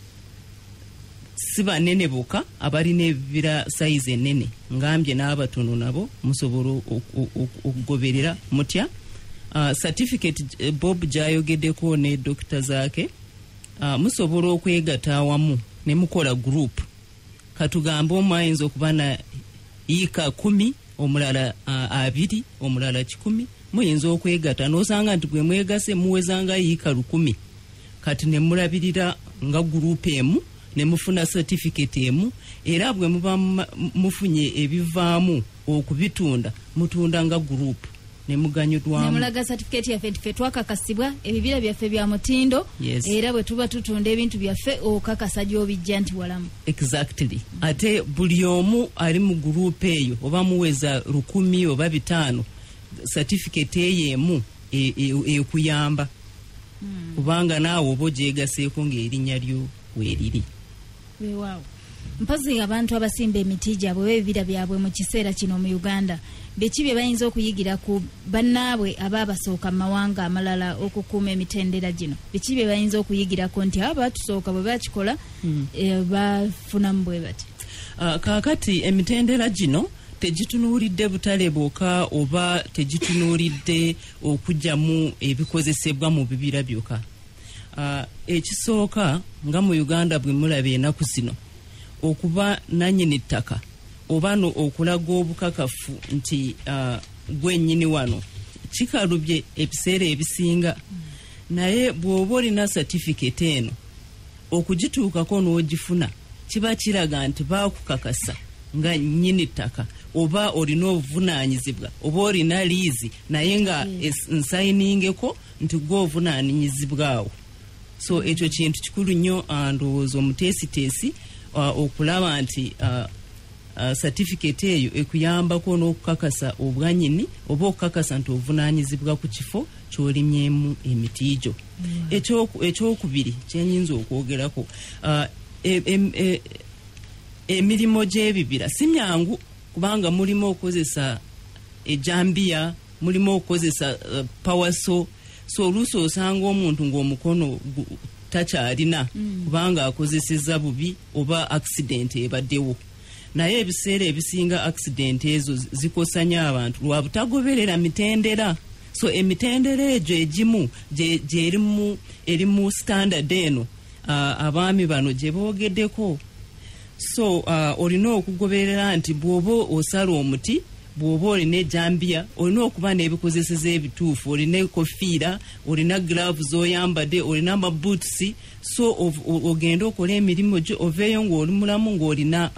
si banene bokka abalina ebibira sayizi enene ngambye n'abatono nabo musobola okugoberera mutya certificate Bob gyayogeddeko ne dokita zaake musobola okwegatta awamu ne mukola group katugambe omu ayinza okuba na yiika 10 omulala 2 omulala 100 muyinza okwegatta n'osanga nti gwe mwegase muwezanga yiika 100 kati ne mulabirira nga group emu ne mufuna certificate emu era bwe muba mufunye ebivaamu okubitunda mutunda nga group ne muganyudwamu ne mulaga certificate yaffe nti ffe twakakasibwa ebibira byaffe bya mutindo era bwe tuba tutunda ebintu byaffe okakasa gy'obijja nti walamu exactly ate buli omu ali mu group eyo oba muweza 10 oba 5 certificate eyemu ekuyamba kubanga naawe oba ogyegaseeko ng'erinnya lyo weeriri weewaawo mpozi abantu abasimba emiti gyabwe b'ebibira byabwe mu kiseera kino mu Uganda biki bye bayinza okuyigira ku bannaabwe abaabasooka mu mawanga amalala okukuuma emitendera gino biki bye bayinza okuyigirako nti abo batusooka bwe bakikola bafunamu bwe bati kaakati emitendera gino tegitunuulidde butale bwokka oba tegitunuulidde okugyamu ebikozesebwa mu bibira byokka ekisooka nga mu Uganda bwe mulaba ennaku zino okuba nannyini ttaka oba okulaga obukakafu nti gwennyini wano kikalubye ebiseera ebisinga naye bw'oba olina certificate eno okugituukako n'ogifuna kiba kiraga nti baakukakasa nga nnyini ttaka oba olina obuvunaanyizibwa oba olina liizi naye nga nsayiningeko nti gw'ovunaanyizibwawo so ekyo kintu kikulu nnyo ndowooza omuteesiteesi okulaba nti certificate eyo ekuyambako n'okukakasa obwanyini oba okukakasa nti ovunaanyizibwa ku kifo ky'olimyemu emiti gyo ekyokubiri kyenyinza okwogerako emirimu gy'ebibira si myangu kubanga mulimu okukozesa ejambiya mulimu okukozesa pawaso so oluusi osanga omuntu ng'omukono takyalina kubanga akozeseza bubi oba accident ebaddewo naye ebiseera ebisinga accident ezo zikosanya abantu lwa butagoberera mitendera so emitendera egyo egimu erimu standard eno abaami bano gye boogeddeko so olina okugoberera nti bw'oba osala omuti bw'oba olina ejambiya olina okuba n'ebikozeseza ebituufu olina ekofiira olina gloves oyambadde olina amabuutusi so ogenda okola emirimu gyo oveeyo ng'oli mulamu ng'olina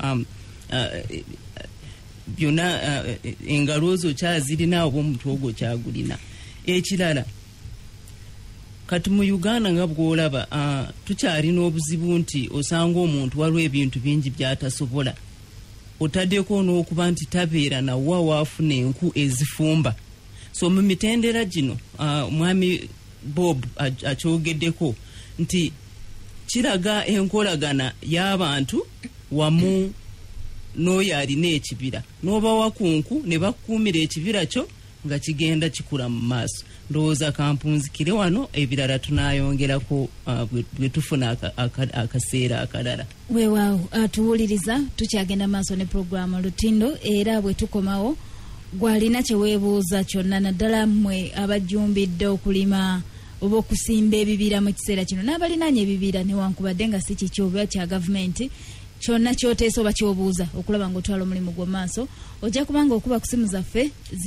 byonna engalo zo kyazirina oba omutwe ogwo kyagulina ekirala kati mu Uganda nga bw'olaba tukyalina obuzibu nti osanga omuntu waliwo ebintu bingi by'atasobola otaddeko n'okuba nti tabeera nawa waafuna enku ezifumba so mu mitendera gino mwami Bob akyogeddeko nti kiraga enkolagana y'abantu wamu n'oyo alina ekibira n'oba wakunku ne bakuumira ekibira kyo nga kigenda kikula mu maaso ndowooza kampunzikire wano ebirala tunaayongerako bwe tufuna akaseera akalala weewaawo atuwuliriza tukyagenda maaso ne puroguramu Lutindo era bwe tukomawo gwalina kye weebuuza kyonna naddala mmwe abajjumbidde okulima oba okusimba ebibira mu kiseera kino n'abalinaanye ebibira newankubadde nga si kiki oba kya gavumenti kyonna kyoteesa oba kyobuuza okulaba ng'otwala omulimu gwo maaso ojja kubanga okuba ku simu zaffe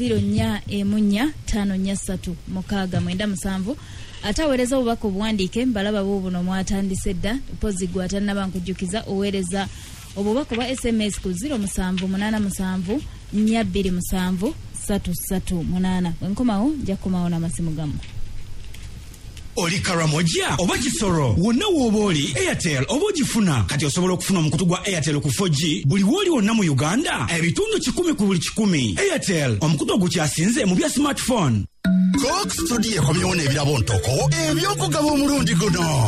0414536997 ate aweereza obubaka obuwandiike mbalaba buubuno mwatandise dda pozi gwe atannaba nkujjukiza oweereza obubaka bwa SMS ku 0787 427 338. Bwenkomawo nja kukomawo n'amasimu gamu. Oli Karamoja oba Kisoro wonna wooba oli Airtel oba ogifuna kati osobola okufuna omukutu gwa Airtel ku 4G buli wooli wonna mu Uganda ebitundu 10 ku buli 10. Airtel omukutu ogukyasinze mu bya smartphone. Coke Studio ekomyewo n'ebirabo ntoko ebyokugaba omulundi guno.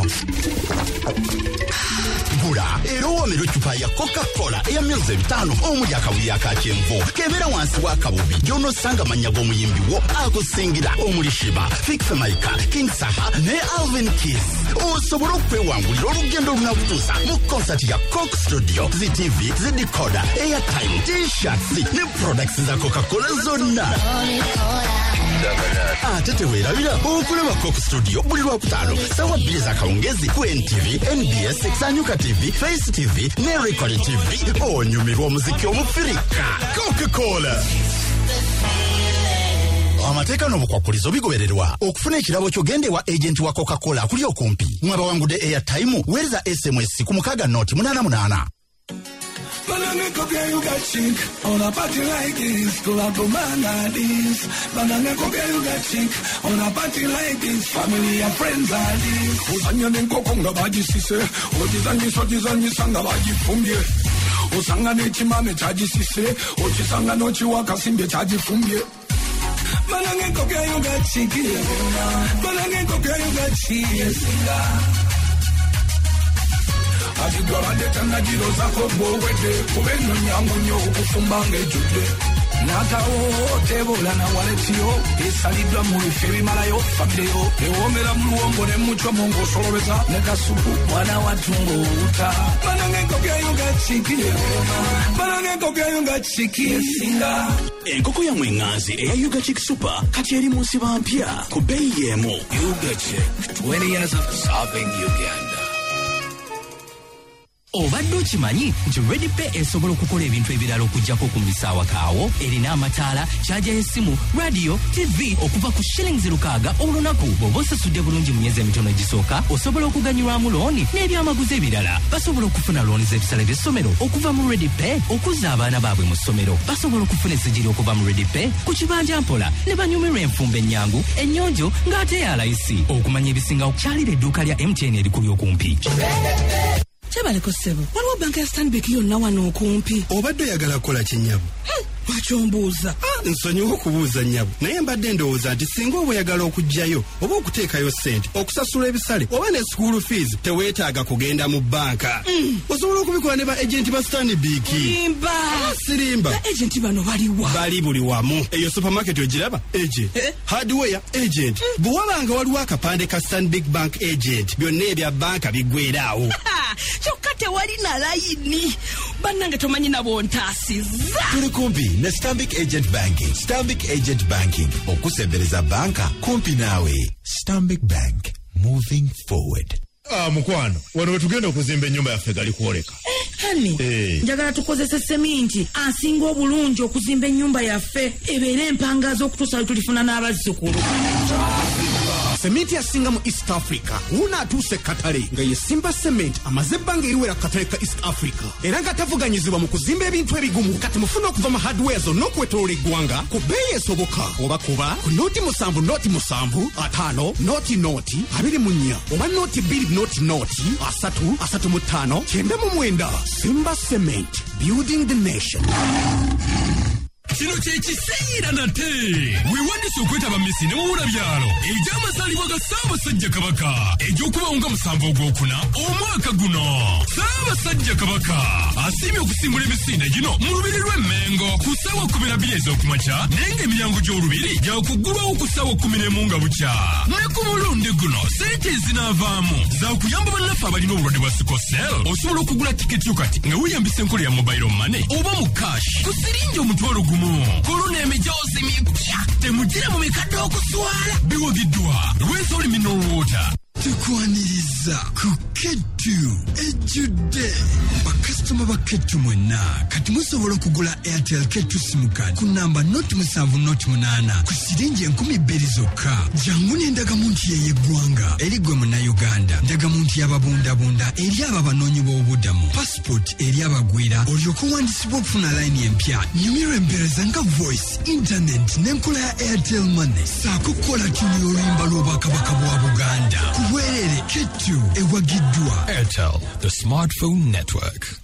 Gula era owamera eccupa ya Coca-Cola eya mils 5 omuli akabuli akakyenvu kebeera wansi w'akabubi gy'onosanga amannya g'omuyimbi wo akusingira omuli Shiba, Fix Maika, King Saha ne Alvin Kiss. Osobola okwewangulira olugendo olunakutuusa mu konsati ya Coke Studio, zi TV, zi decoder, airtime, t-shirts ne products za Coca-Cola zonna. Ate teweerabira okulaba Coke Studio buli Lwakutaano sawa 2 z'akawungezi ku NTV, NBS, Sanyuka TV, Face TV ne Record TV. Onyumirwa omuziki omufirika. Coca-Cola. Amateeka n'obukwakulizo bigobererwa. Okufuna ekirabo ky'ogende wa agent wa Coca-Cola kuli okumpi. Mwabawangudde airtime weereza SMS ku 688. Banana coffee, you got chic. On a party like this, go out to this. Banana coffee, you got chic. On a party like this, family and friends are this. Usanya nenko konga baji sise. Ojizanyi sanga baji fumbie. Usanga nechimame chaji sise. Ojisanga nochi wakasimbe chaji fumbie. Banana coffee, you got chic. Banana coffee, you got chic. Ajigwa ndetanga jiro zako bowede kubeno nyangu nyo ukufumbange jude nakawo tebola na waletio esalidwa mu ifebi malayo famileo ewomera mluombo ne mucho mongo solobeza nekasupu mwana watungo uta banange kokeyunga chiki banange kokeyunga chiki singa enkoko ya mwengazi eya Yuga Chick Super kati eri munsi bampya ku bei yemu. Yuga Chick 20 years of serving Uganda. Obadde okimanyi nti Ready Pay esobola okukola ebintu ebirala okujjako ku misaawa kaawo erina amataala kyaja y'essimu radio TV okuva ku $600 olunaku bw'oba osasudde bulungi mu myezi emitono egisooka osobola okuganyulwamu looni n'ebyamaguzi ebirala basobola okufuna looni z'ebisale by'essomero okuva mu Ready Pay okuzza abaana baabwe mu ssomero basobola okufuna essijiri okuva mu Ready Pay ku kibanja mpola ne banyumirwa enfumba ennyangu ennyonjo ng'ate ya layisi okumanya ebisingawo kyalira edduuka lya MTN erikuli okumpi. Chabaleko sebo. Waliwo banka ya Stanbic yonna wano okumpi. Obadde oyagala kukola kinyabu? Wachombuuza. Nsonyiwa okubuuza nnyabo. Naye mbadde ndowooza nti singa oba oyagala okugyayo oba okuteekayo ssente okusasula ebisale oba ne school fees teweetaaga kugenda mu banka. Osobola okubikola ne ba agenti ba Stanbic. Sirimba. Ba agenti bano baliwa? Bali buli wamu. Eyo supermarket ogiraba? Agent. Hardware agent. Bwe wabanga waliwo akapande ka Stanbic Bank agent byonna ebya banka biggweeraawo. Kyokka tewali na layini. Bannange tomanyi nabo ntaasizza. Tuli kumpi ne Stanbic Agent Banking. Stanbic Agent Banking. Okusembereza banka kumpi naawe. Stanbic Bank. Moving forward. Mukwano, wano wetugenda okuzimba ennyumba yaffe gali kwoleka. Hani, njagala tukozese seminti asinga obulungi okuzimba ennyumba yaffe ebeere empangazo okutuusa tulifuna n'abazzukulu. Sementi asinga mu East Africa una atuuse Katale nga ye Simba Cement amaze ebbanga eriwera Katale ka East Africa era nga tavuganyizibwa mu kuzimba ebintu ebigumu kati mufuna okuva mu hardware zonna okwetooloola eggwanga ku bbeeyi esoboka oba kuba ku nooti 7 nooti 5 nooti 24 oba nooti 2 nooti 3 95 Simba Cement, building the nation. Kino kyekiseyira nate weewandise okwetaba Messi ne muwula byalo egy'amazaalibwa ga Ssaabasajja Kabaka egy'okubawo nga 7 ogwokuna omwaka guno. Ssaabasajja Kabaka asiimye okusimbula emisinde gino mu lubiri lw'Emmengo ku ssaawa 12 ez'okumakya naye ng'emiryango gy'olubiri gyakuggulwawo ku ssaawa 11 nga bukya. Ne ku mulundi guno ssente ezinaavaamu za kuyamba bannaffe abalina obulwadde bwa sikosel. Osobola okugula tiketi yo kati nga weeyambisa enkola ya mobile money oba mu cash ku siringi omutwalo gumu. Kuluna emijoozi mipya temugire mu mikadde okuswala biwagiddwa Rwenzori Mineral Water. tukwaniriza ku Ketu ejjudde bakasitoma ba Ketu mwenna kati musobola okugula Airtel Ketu simu card ku namba 0708 ku siringi 2,000 zokka. Jangu n'endagamuntu y'eggwanga eri gwe munnayuganda, ndagamuntu y'ababundabunda eri abo abanoonyi b'obubudamu, passport eri abagwira olyoke owandiisibwa okufuna layini empya. Nyumirwa empeereza nga voice, internet n'enkola ya Airtel Money saako kukola tuni oluyimba lw'obwakabaka bwa Buganda. Kubwerere Ketu ewagiddwa Airtel, the smartphone network.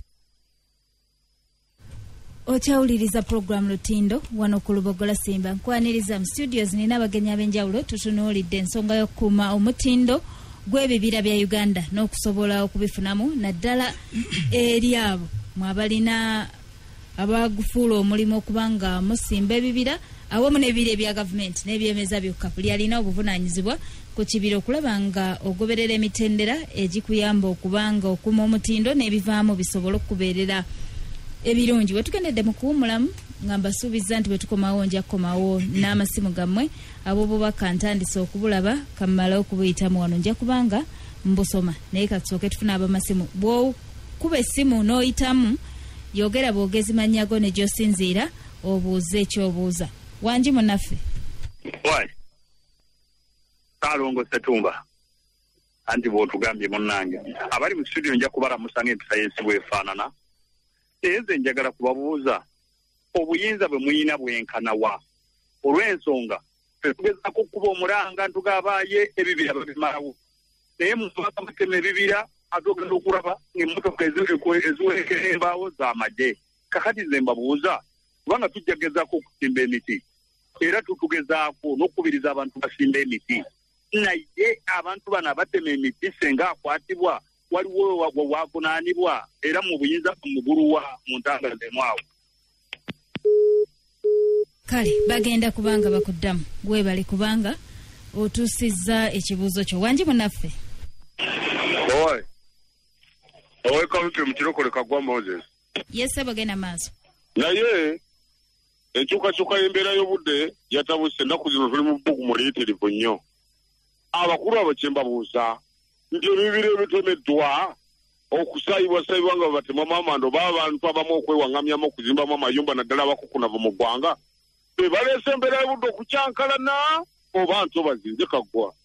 Okyawuliriza program Lutindo wano ku Lubogola Simba. Nkwaniriza mu studios nina abagenyi ab'enjawulo tutunuulidde ensonga y'okukuuma omutindo gw'ebibira bya Uganda n'okusobola okubifunamu naddala eri abo mwabalina abagufuula omulimu okubanga musimba ebibira awamu n'ebibira ebya gavumenti n'ebyemeza byokka buli alina obuvunaanyizibwa ku kibira okulaba nga ogoberera emitendera egikuyamba okubanga okuuma omutindo n'ebivaamu bisobola okubeerera ebirungi. Wetugendedde mu kuwumulamu nga mbasuubiza nti bwetukomawo nja kukomawo n'amasimu gammwe abo bubaka ntandise okubulaba kamala okubuyitamu wano nja kubanga mbusoma naye katusooke tufuna abamasimu bw'okuba essimu n'oyitamu yogera bwogezi manyago ne gy'osinziira obuuze ekyobuuza. Wangi munaffe wai Kalongo Setumba anti bw'otugambye munnange abali mu studio nja kubalamusa ng'empisa y'ensi bw'efaanana. Nze njagala kubabuuza obuyinza bwe muyina bwenkanawa olw'ensonga tugezaako okuba omulanga ntugabaaye ebibira babimalawo naye muvaka matema ebibira atogenda okulaba ng'emmotoka eziwerekera embaawo z'amagye. Kakati nze mbabuuza kubanga tujja gezaako okusimba emiti era tutugezaako n'okubiriza abantu basimba emiti naye abantu bano abatema emiti senga akwatibwa waliwo wavunaanibwa era mu buyinza muguluwa mu ntanga z'emwawo. Kale bagenda kubanga bakuddamu gwebale kubanga otuusizza ekibuuzo kyo. Wangi munaffe owe kalute mukirokole kagwa Moses yese bagenda maaso naye enkyukakyuka y'embeera y'obudde yatabuse ennaku zino tuli mu bbugu muyitirivu nnyo. Abakulu abo kye mbabuuza nti ebibira ebitemeddwa okusaayibwasayibwa nga babatemamu amando b'abantu abamu okwewaŋŋamyamu okuzimbamu amayumba naddala abakukunavu mu ggwanga be baleese embeera y'obudde okukyankalana oba nti obazinze kaggwa.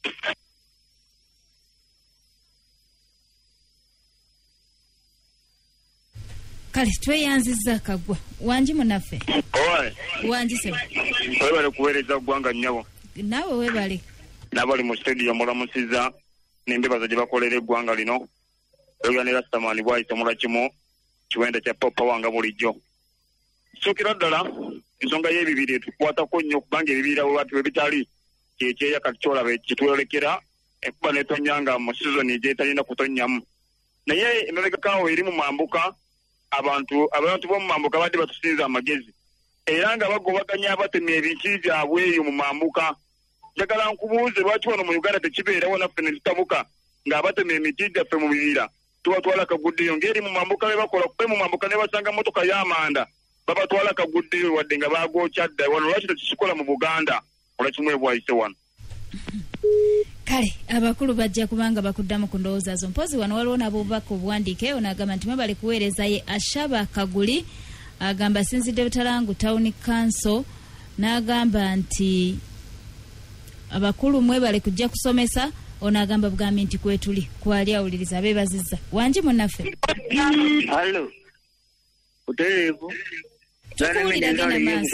Kale tweyanzizza kaggwa. Wangi munaffe wangi sebo webale kuweereza ggwanga nnyabo naawe webale n'abali mu studio mulamusiza n'embebaza gye bakolera eggwanga lino Uganda Rastaman bwayise mulakimu kiwenda kya popa wanga bulijjo. Sukira ddala ensonga y'ebibiri tukwatako nnyo kubanga ebibira webatu webitali kyekyeya kati kyolaba kitwolekera ekuba netonyanga mu sizoni gyetalina kutonnyamu naye emabegakaawo eri mu mambuka abantu b'omu mambuka badde batusinza amagezi era nga bagobaganya abatema ebintu byabwe eyo mu mambuka. Njagala nkubuuze lwaki wano mu Uganda tekibeerawo naffe ne tutabuka ng'abatema emiti gyaffe mu bibira tubatwala kaguddeyo ng'eri mu mambuka be bakola kupe mu mambuka ne basanga motoka y'amanda babatwala kaguddeyo wadde nga baagokya dda. Wano lwaki tekikikola mu Buganda olwakimwe bwayise wano. Kale abakulu bajja kubanga bakuddamu ku ndowooza zo. Mpozi wano waliwo n'abubaka obuwandiike ono agamba nti mwebale kuweereza ye Ashaba Kaguli agamba asinzidde Butalangu Town Council n'agamba nti abakulu mwebale kujja kusomesa ono agamba bugambi nti kwetuli kwali awuliriza abeebazizza. Wangi munaffe Hello utereevu tukuwulira genda maaso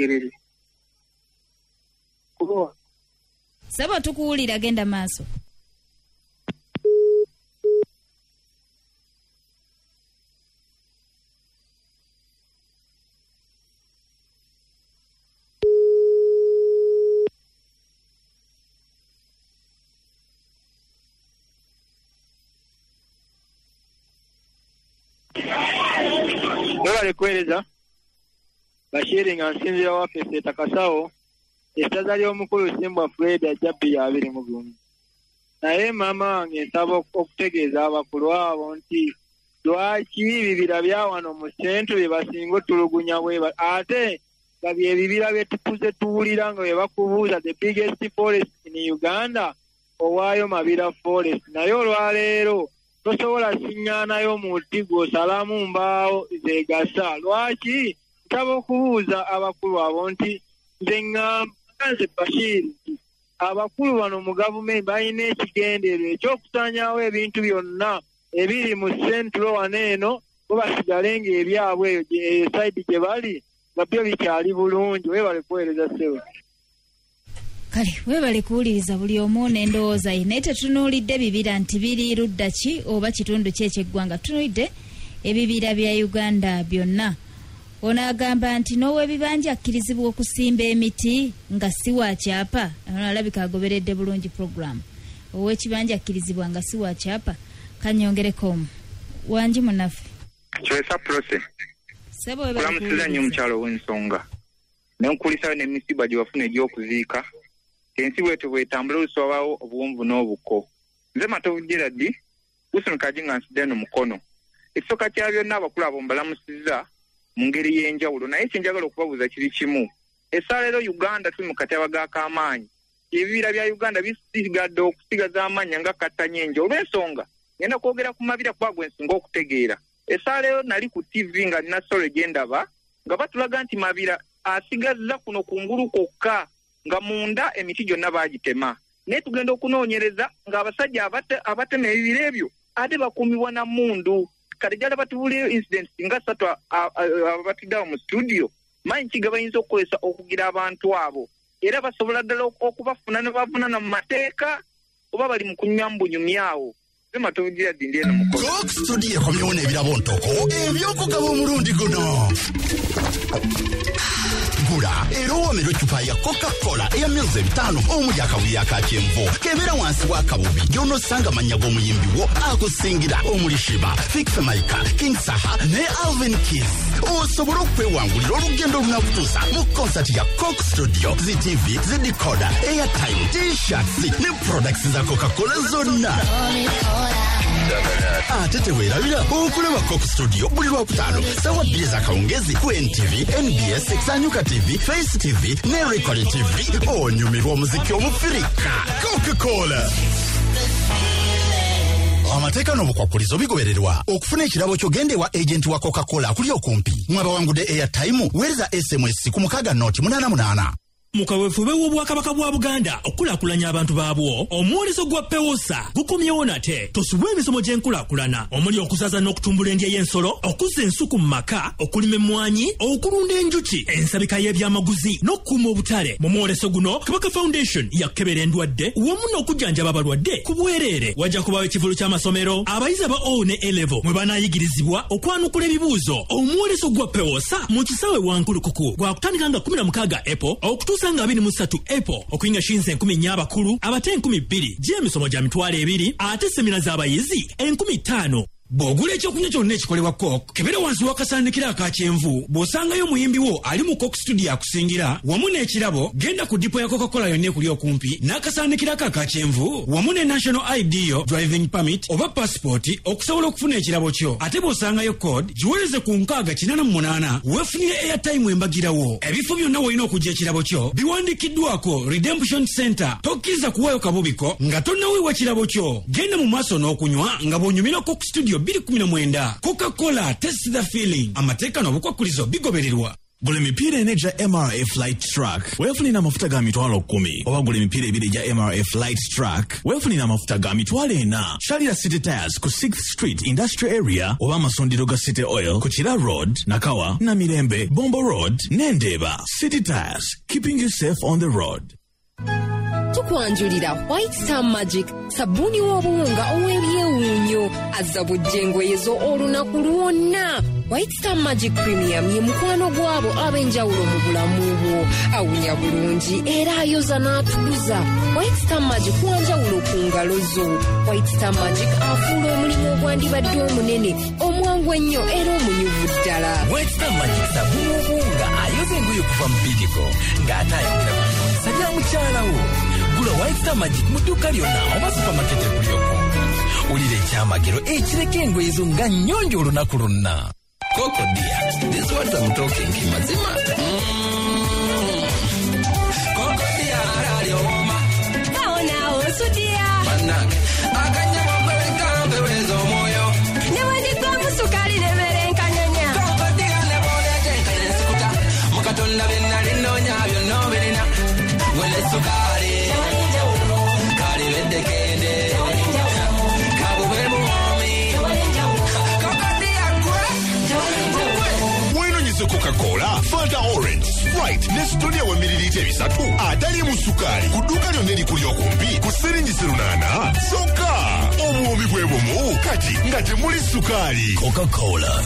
saba tukuwulira genda maaso. webale kuweereza Bashiri nga nsinzira waffe Seeta Kasawo essaza ly'omukulu Simbwa Fred ajja 2021 naye maama wange nsaba okutegeeza abakulu abo nti lwaki ebibira bya wano mu Central bye basinga otulugunya ate nga bye bibira bye tukuze tuwulira nga bye bakubuuza the biggest forest in Uganda owaayo Mabira Forest naye olwaleero tosobola siŋŋaanayo muti gw'osalamu mbaawo zeegasa. Lwaki? Ntaba okubuuza abakulu abo nti nze ŋŋamba nze Bashir nti abakulu bano mu gavumenti balina ekigendererwa ekyokusaanyaawo ebintu byonna ebiri mu sentro wano eno bo basigale ng'ebyabwe eyo sayidi gye bali nga byo bikyali bulungi. Weebale kuweereza ssebo. Kale weebale kuwuliriza buli omu n'endowooza ye naye tetunuulidde bibira nti biri ludda ki oba kitundu ki eky'eggwanga. Tunuulidde ebibira bya Uganda byonna. Ono agamba nti n'ow'ebibanja akkirizibwa okusimba emiti nga si wa kyapa. Ono alabika agoberedde bulungi puroguramu. Ow'ekibanja akkirizibwa nga si wa kyapa. Kanyongereko omu. Wangi munaffe. Kyesa prose. Kulamusiza nnyo mukyalo w'ensonga. N'enkulisayo n'emisiba gye bafuna egy'okuziika. Ensi bwetyo bwetambula olusobwawo obuwonvu n'obuko. Nze Matovu Gerard, Usumika Jinga Nsideno Mukono. Ekisooka kya byonna abakulu abo mbalamusizza mu ngeri y'enjawulo naye kyenjagala okubabuuza kiri kimu. Essala leero Uganda tuli mu katyabaga g'akaamaanyi. Ebibira bya Uganda bisigadde okusigaza amaanyi nga kattanyenje. Olw'ensonga ngenda kwogera ku Mabira kuba gwe nsinga okutegeera. Essala leero nali ku TV nga nina solo gye ndaba nga batulaga nti Mabira asigazza kuno kungulu kwokka nga munda emiti gyonna baagitema. Naye tugenda okunoonyereza ng'abasajja abatema ebibira ebyo ate bakuumibwa na mmundu. Kati jala batubuliyo incidents nga 3 abatiddawo mu studio manyi kiga bayinza okukozesa okugira abantu abo era basobola ddala okubafuna ne bavunana mu mateeka oba bali mu kunywa mbunyumyawo. Matovugira dindi eno mukono. Coke Studio ekomyewo n'ebirabo ntoko ebyokugaba omulundi guno. Gula era owomera eccupa ya Coca-Cola eya mils 5 omuli akabuye akakyenvu kebeera wansi w'akabubi gy'onosanga amannya g'omuyimbi wo akusingira omuli Shiba, Fikfe Maika, King Saha ne Alvin Kiss. Osobola okwewangulira olugendo olunakutuusa mu konsati ya Coke Studio, zi TV, zi decoder, airtime, t-shirts ne products za Coca-Cola zonna. Ate teweerabira okulaba Coke Studio buli Lwakutaano ssaawa 2 ez'akawungezi ku NTV, NBS, Sanyuka TV, Face TV ne Record TV. Onyumirwa omuziki omufirika. Coca-Cola. Amateeka n'obukwakulizo bigobererwa. Okufuna ekirabo kyo gende wa agent wa Coca-Cola akuli okumpi. Mwabawangudde airtime weereza SMS ku 688. Mu kaweefube w'obwakabaka bwa Buganda okulaakulanya abantu baabwo, omwoleso gwa PEWOSA gukomyewo nate. Tosubwa emisomo gy'enkulaakulana omuli okusaza n'okutumbula endya y'ensolo, okuzza ensuku mu maka, okulima emmwanyi, okulunda enjuki, ensabika y'ebyamaguzi n'okukuuma obutale. Mu mwoleso guno Kabaka Foundation yakebera endwadde wamu n'okujjanjaba abalwadde ku bwereere. Wajja kubawo ekivulu ky'amasomero abayizi aba O ne A-level mwe banaayigirizibwa okwanukula ebibuuzo. Omwoleso gwa PEWOSA mu kisaawe Wankulukuku gwakutandika nga 16 April okutuusa nga 23 April okuyinga shinze 10 abakulu abate 20 gy'emisomo gya mitwalo 2 ate semina z'abayizi 15. Bw'ogula ekyokunywa kyonna ekikolebwa Coke kebera wansi w'akasaanikira akakyenvu bw'osangayo omuyimbi wo ali mu Coke Studio akusingira wamu n'ekirabo genda ku dipo ya Coca-Cola yonna ekuli okumpi n'akasaanikira akakyenvu wamu ne National ID yo, driving permit oba passport okusobola okufuna ekirabo kyo. Ate bw'osangayo code giweereze ku 688 weefunire airtime embagirawo. Ebifo byonna w'olina okujja ekirabo kyo biwandiikiddwako Redemption Center. Tokkiriza kuwaayo kabubiko nga tonnaweebwa kirabo kyo. Genda mu maaso n'okunywa nga bw'onyumira Coke Studio 2019. Coca-Cola, taste the feeling. Amateeka n'obukwakulizo bigobererwa. Gula emipiira ene gya MRA Flight Track weefunira amafuta ga mitwalo 10 oba gula emipiira ebiri gya MRA Flight Track weefunira amafuta ga mitwalo 4. Shalira City Tires ku 6th Street Industrial Area oba amasundiro ga City Oil ku Kira Road, Nakawa, Namirembe, Bombo Road n'Endeeba. City Tires, keeping you safe on the road. Tukwanjulira White Star Magic sabuni w'obuwunga ow'ebyewuunyo azza bujjengoye zo olunaku lwonna. White Star Magic Premium ye mukwano gw'abo ab'enjawulo mu bulamu bwo. Awunya bulungi era ayoza n'atukuza. White Star Magic wanjawulo ku ngalo zo. White Star Magic afuula omulimu ogwandibadde omunene omwangu ennyo era omunyuvu ddala. White Star Magic sabuni w'obuwunga ayoza engoye okuva mu bidiko ng'ate ayongera ku bironsa bya mukyalawo. Gula White Star Magic mu dduuka lyonna oba supamaketi ekuli okumpi. Wulira ekyamagero ekireka engoye zo nga nnyonjo olunaku lwonna. Coco dear, this is what I'm talking to mazima. Coco dear, radio ma. Now, Sudia. sukali kali bedekende kabube muomi Mwinonyize Coca-Cola, Fanta Orange, Sprite ne Stonia wa mililita 3 atali mu sukali kuduka lyonna erikuli okumpi ku siringi 8 zokka. Obuwomi bwe bumu kati nga temuli sukali. Coca-Cola.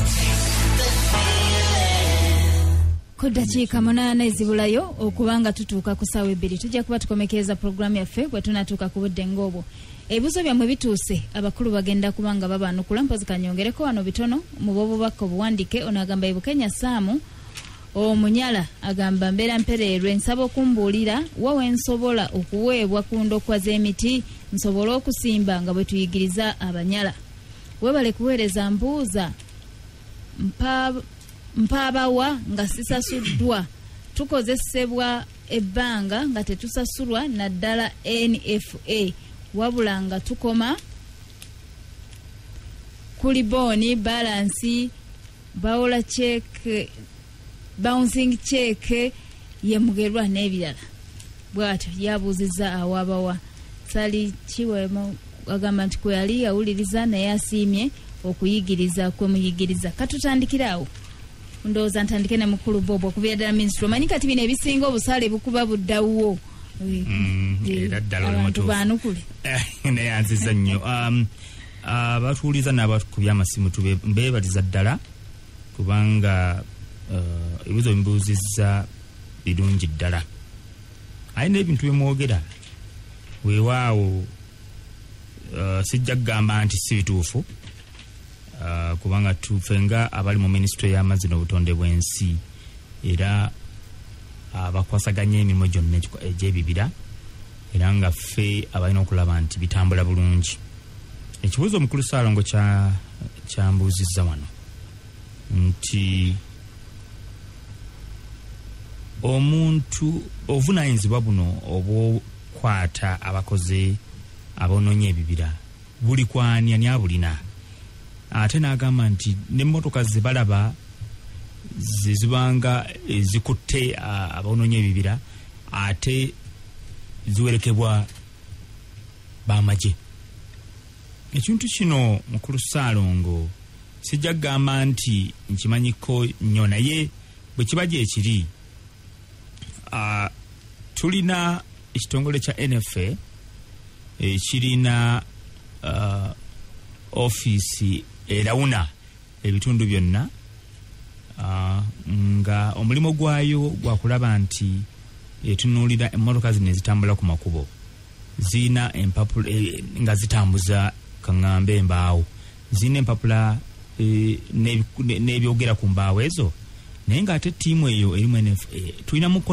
Ku ddakiika 8 ezibulayo okubanga tutuuka ku ssaawa 2 tujja kuba tukomekereza pulogulaamu yaffe bwe tunatuuka ku budde ng'obwo. Ebibuzo byammwe bituuse abakulu bagenda kubanga babaanukula mpozi kanyongereko wano bitono mu bw'obubaka obuwandiike. Ono agamba Ibukenya Saamu Omunyala agamba mbeera mpereerwe nsaba okumbuulira wa wensobola okuweebwa ku ndokwa z'emiti nsobole okusimba nga bwe tuyigiriza Abanyala. Webale kuweereza mbuuza mpaabawa nga sisasuddwa tukozesebwa ebbanga nga tetusasulwa naddala NFA wabula nga tukoma kuli booni balansi bawola check bouncing check yemugerwa n'ebirala. Bw'atyo yabuuzizza awabawa Sali Kiwemo agamba nti kwe yali yawuliriza naye asiimye okuyigiriza kwemuyigiriza. Katutandikirawo ndowooza ntandike ne mukulu Bobo okubira ddala minisitule omanyi kati bino ebisinga obusale bukuba buddawo era ddala abantu baanukule naye anziza nnyo. Abatuuliza n'abakubya amasimu mbeebaliza ddala kubanga ebibuzo bimubuuzizza birungi ddala. Ayina ebintu byemwogera weewaawo sijja kugamba nti si bituufu kubanga tufenga abali mu minisitule y'amazzi n'obutonde bw'ensi era abakwasaganya emirimu gyonna egy'ebibira era nga ffe abalina okulaba nti bitambula bulungi. Ekibuuzo omukulu Ssaalongo kyambuuzizza wano nti omuntu obuvunaanyizibwa buno obwokwata abakoze aboonoonye ebibira buli kwani ani abulina. Ate n'agamba nti n'emmotoka ze balaba zibanga zikutte aboonoonye ebibira ate ziwerekebwa b'amagye. Ekintu kino mukulu Ssaalongo sijja kugamba nti nkimanyiko nnyo naye bwe kiba gye kiri tulina ekitongole kya NFA kirina ofiisi erawuna ebitundu byonna nga omulimu gwayo gwakulaba nti etunuulira emmotoka zino ezitambula ku makubo zirina empapula nga zitambuza kaŋŋambe embaawo zirina empapula n'ebyogera ku mbaawo ezo naye ng'ate ttiimu eyo erimu NFA tulinamuko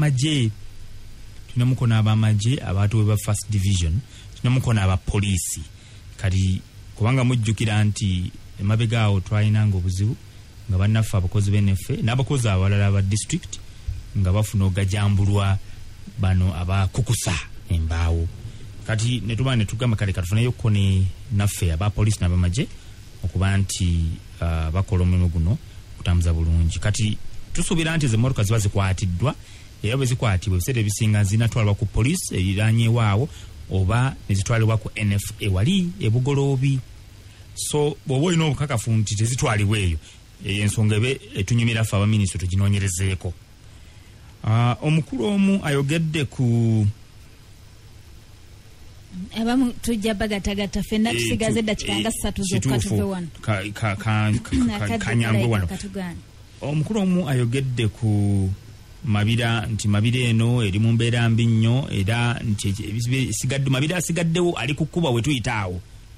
n'abamagye abaatuwe ba first division tulinamuko n'abapoliisi kati kubanga mujjukira nti emabega awo twalinanga obuzibu nga bannaffe abakozi b'NFA n'abakozi abalala ba district nga bafuna ogajambulwa bano abakukusa embaawo kati netuba netugamba kale katufunayo ne naffe abapoliisi n'abamagye okuba nti bakola omulimu guno kutambuza bulungi. Kati tusuubira nti emmotoka ziba zikwatiddwa era bwe zikwatibwa ebiseera ebisinga zinatwalibwa ku poliisi eranyeewaawo oba ne zitwalibwa ku NFA wali ebugoloobi. So bw'oba olina obukakafu nti tezitwalibwa eyo ensonga ebe etunyumira ffe abaminisitule tuginoonyerezeeko. Omukulu omu ayogedde ku abamu tujja bagatagata ffenna tusigaze eddakiika nga 3 zokka tuve wano kanyangwe wano. Omukulu omu ayogedde ku mabira nti mabira eno eri mu mbeera mbi nnyo era nti mabira asigaddewo ali ku kkuba we tuyita awo.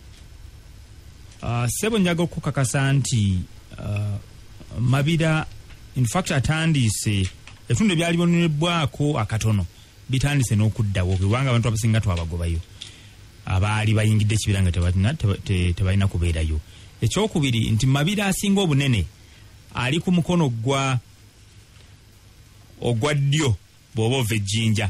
Ssebo njaga okukakasa nti mabira in fact atandise ebitundu ebyali byonebbwako akatono bitandise n'okuddawo kubanga abantu abasinga twabagobayo abaali bayingidde ekibira nga tebalina kubeerayo. Ekyokubiri nti mabira asinga obunene ali ku mukono ogwa ddyo bw'oba ova ejjinja.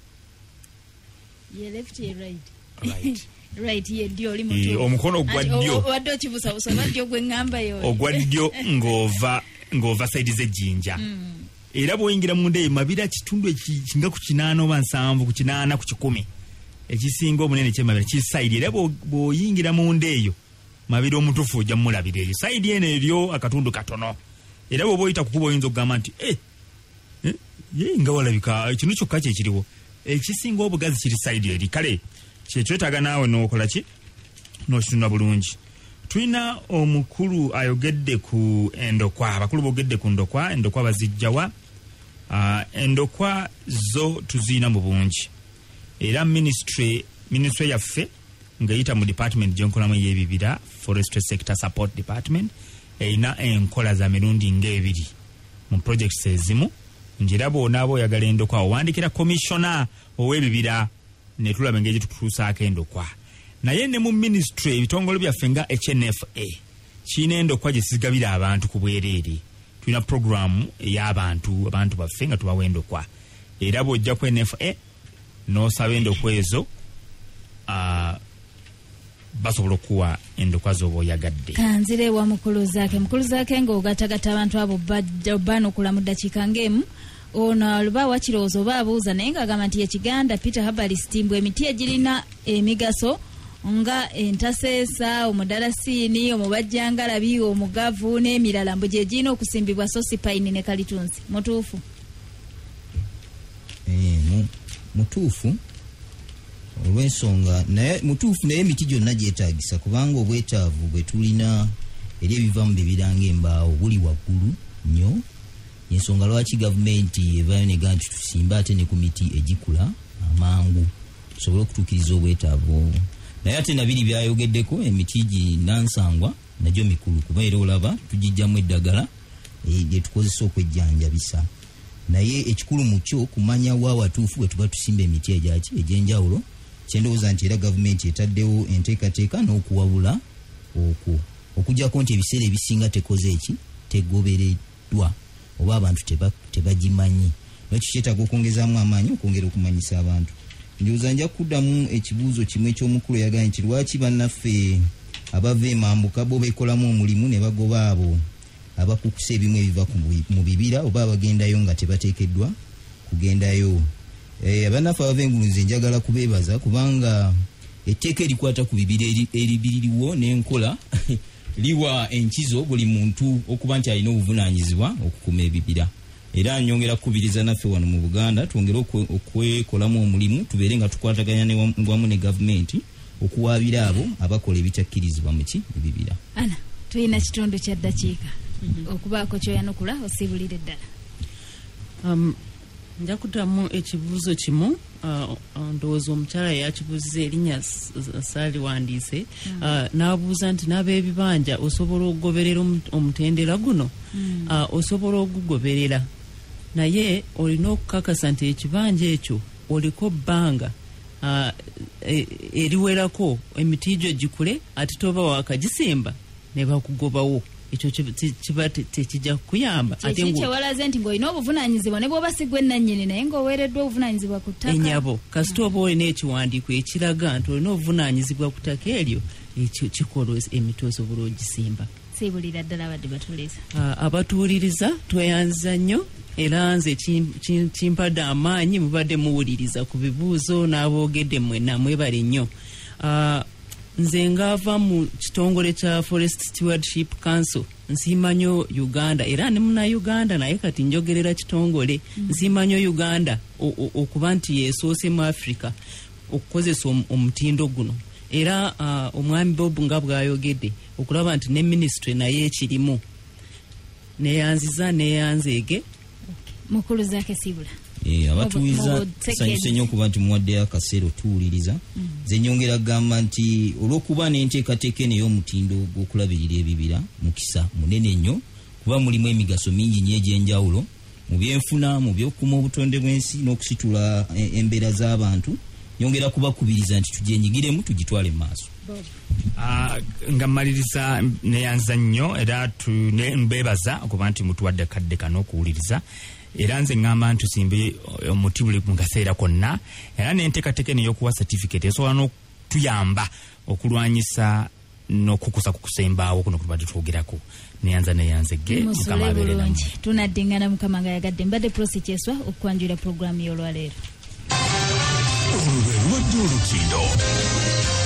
Omukono ogwa ddyo ogwa ddyo ng'ova saidi z'ejjinja era bw'oyingira mu nda eyo mabira kitundu ekinga ku 8 oba 7 ku 8 ku 10 ekisinga omunene kyemabira kiri sayidi, era bw'oyingira mu nda eyo mabira omutuufu ojja mulabira eyo sayidi eno eryo akatundu katono, era bw'oba oyita kukuba oyinza okugamba nti nga walabika kino kyokka kyekiriwo, ekisinga obugazi kiri sayidi eri. Kale kyekyetaaga naawe n'okola ki n'okitunda bulungi. Tulina omukulu ayogedde ku endokwa, abakulu boogedde ku ndokwa, endokwa bazijjawa. Endokwa zo tuziina mu bungi, era ministry yaffe ng'eyita mu department gy'enkolamu ey'ebibira, forestry sector support department, erina enkola za mirundi ng'ebiri mu projects ezimu. Njira bw'onaaba oyagala endokwa owandikira commissioner ow'ebibira ne tulaba engeri tutuusaako endokwa. Naye ne mu ministry ebitongole byaffe nga HNFA kiina endokwa gye zigabira abantu ku bwereere. Tulina programu ey'abantu baffe nga tubawa endokwa, era bw'ojja ku NFA n'osaba endokwa ezo basobola okuwa endokwa z'oba oyagadde. Kanzire wa mukulu zaake ng'ogatagata abantu abo banukula mu ddakiika ng'emu. Ono luba wakirowooza oba abuuza naye ng'agamba nti ekiganda Peter Herbalist mbwe emiti egirina emigaso nga entaseesa, omudalasini, omubajjangalabi, omugavu n'emirala mbu gye girina okusimbibwa so si payini ne kalitunsi. Mutuufu? Mutuufu olw'ensonga mutuufu naye emiti gyonna gyetaagisa, kubanga obwetaavu bwe tulina eri ebiva mu bibira ng'embaawo buli waggulu nnyo. Ensonga lwaki gavumenti evaayo negamba nti tusimbe ate ne ku miti egikula amangu tusobole okutuukiriza obwetaavu obwo. Naye ate nabiri byayogeddeko emiti ginansangwa nagyo mikulu, kuba era olaba tugijjamu eddagala lyetukozesa okwejjanjabisa. Naye ekikulu mu kyo kumanya wa watuufu bwe tuba tusimba emiti egy'enjawulo. Kyendowooza nti era gavumenti etaddewo enteekateeka n'okuwabula okwo, okuggyako nti ebiseera ebisinga tekoze tegobereddwa oba abantu tebagimanyi. Nakyo kyetaaga okwongezaamu amaanyi okwongera okumanyisa abantu. Ndowooza nja kuddamu ekibuuzo kimu eky'omukulu yagambye nti lwaki bannaffe abava emambuka bo beekolamu omulimu ne bagoba abo abakukusa ebimu ebiva mu bibira oba abagendayo nga tebateekeddwa kugendayo. Abannaffe abava engulunzi njagala kubeebaza kubanga etteeka erikwata ku bibira eribiririwo n'enkola liwa enkizo buli muntu okuba nti alina obuvunaanyizibwa okukuuma ebibira. Era nyongera kukubiriza naffe wano mu Buganda twongere okwekolamu omulimu, tubeere nga tukwataganya wamu ne gavumenti okuwaabira abo abakola ebitakkirizibwa mu ebibira. Ana tulina kitundu kya ddakiika okubaako kyoyanukula osiibulire ddala. Nja kuddamu ekibuuzo kimu. Ndowooza omukyala yakibuuziza erinnya saaliwandiise. N'abuuza nti n'ab'ebibanja osobola okugoberera omutendera guno? Osobola ogugoberera naye olina okukakasa nti ekibanja ekyo oliko bbanga eriwerako emiti gyo gikule ate toba wakagisimba ne bakugobawo. Ekyo kiba tekijja kukuyamba. Kyewalaze nti ng'olina obuvunaanyizibwa ne bw'oba si gwe nannyini naye ng'oweereddwa obuvunaanyizibwa ku ttaka. Ennyabo kasita oba olina ekiwandiiko ekiraga nti olina obuvunaanyizibwa ku ttaka eryo, kikola emiti osobola ogisimba. Siibulira ddala abadde batuuliza. Abatuuliriza tweyanziza nnyo era nze kimpadde amaanyi mubadde muwuliriza ku bibuuzo n'aboogedde mwenna mwebale nnyo. Nze ngava mu kitongole kya Forest Stewardship Council nsiima nnyo Uganda era ne muna Uganda naye kati njogerera kitongole. Nsiima nnyo Uganda okuba nti yeesoose mu Africa okukozesa omutindo guno era omwami Bob nga bw'ayogedde okulaba nti ne ministry naye ekirimu neyanzeege. Mukulu zaake siibula. Abatuuliza sanyuse nnyo okuba nti muwaddeyo akaseera otuwuliriza. Nze nyongera kugamba nti olw'okuba n'enteekateeka eno ey'omutindo gw'okulabirira ebibira mukisa munene nnyo kuba mulimu emigaso mingi nnyo egy'enjawulo mu byenfuna, mu by'okukuuma obutonde bw'ensi n'okusitula embeera z'abantu. Nyongera kubakubiriza nti tugyenyigiremu tugitwale mu maaso. Nga mmaliriza neyanza nnyo era mbeebaza okuba nti mutuwadde kadde kano okuwuliriza. Era nze ngamba nti tusimbe omuti buli mu kaseera konna era n'enteekateeka eno ey'okuwa certificate esobola n'okutuyamba okulwanyisa n'okukusa embaawo kuno kutubadde twogerako neyanzege mukama abeere nammwe. Tunaddingana mukama nga yagadde mbadde Prosi Kyeswa okukwanjula pulogulaamu y'olwaleero. Olwo lwe lulwadde olutindo.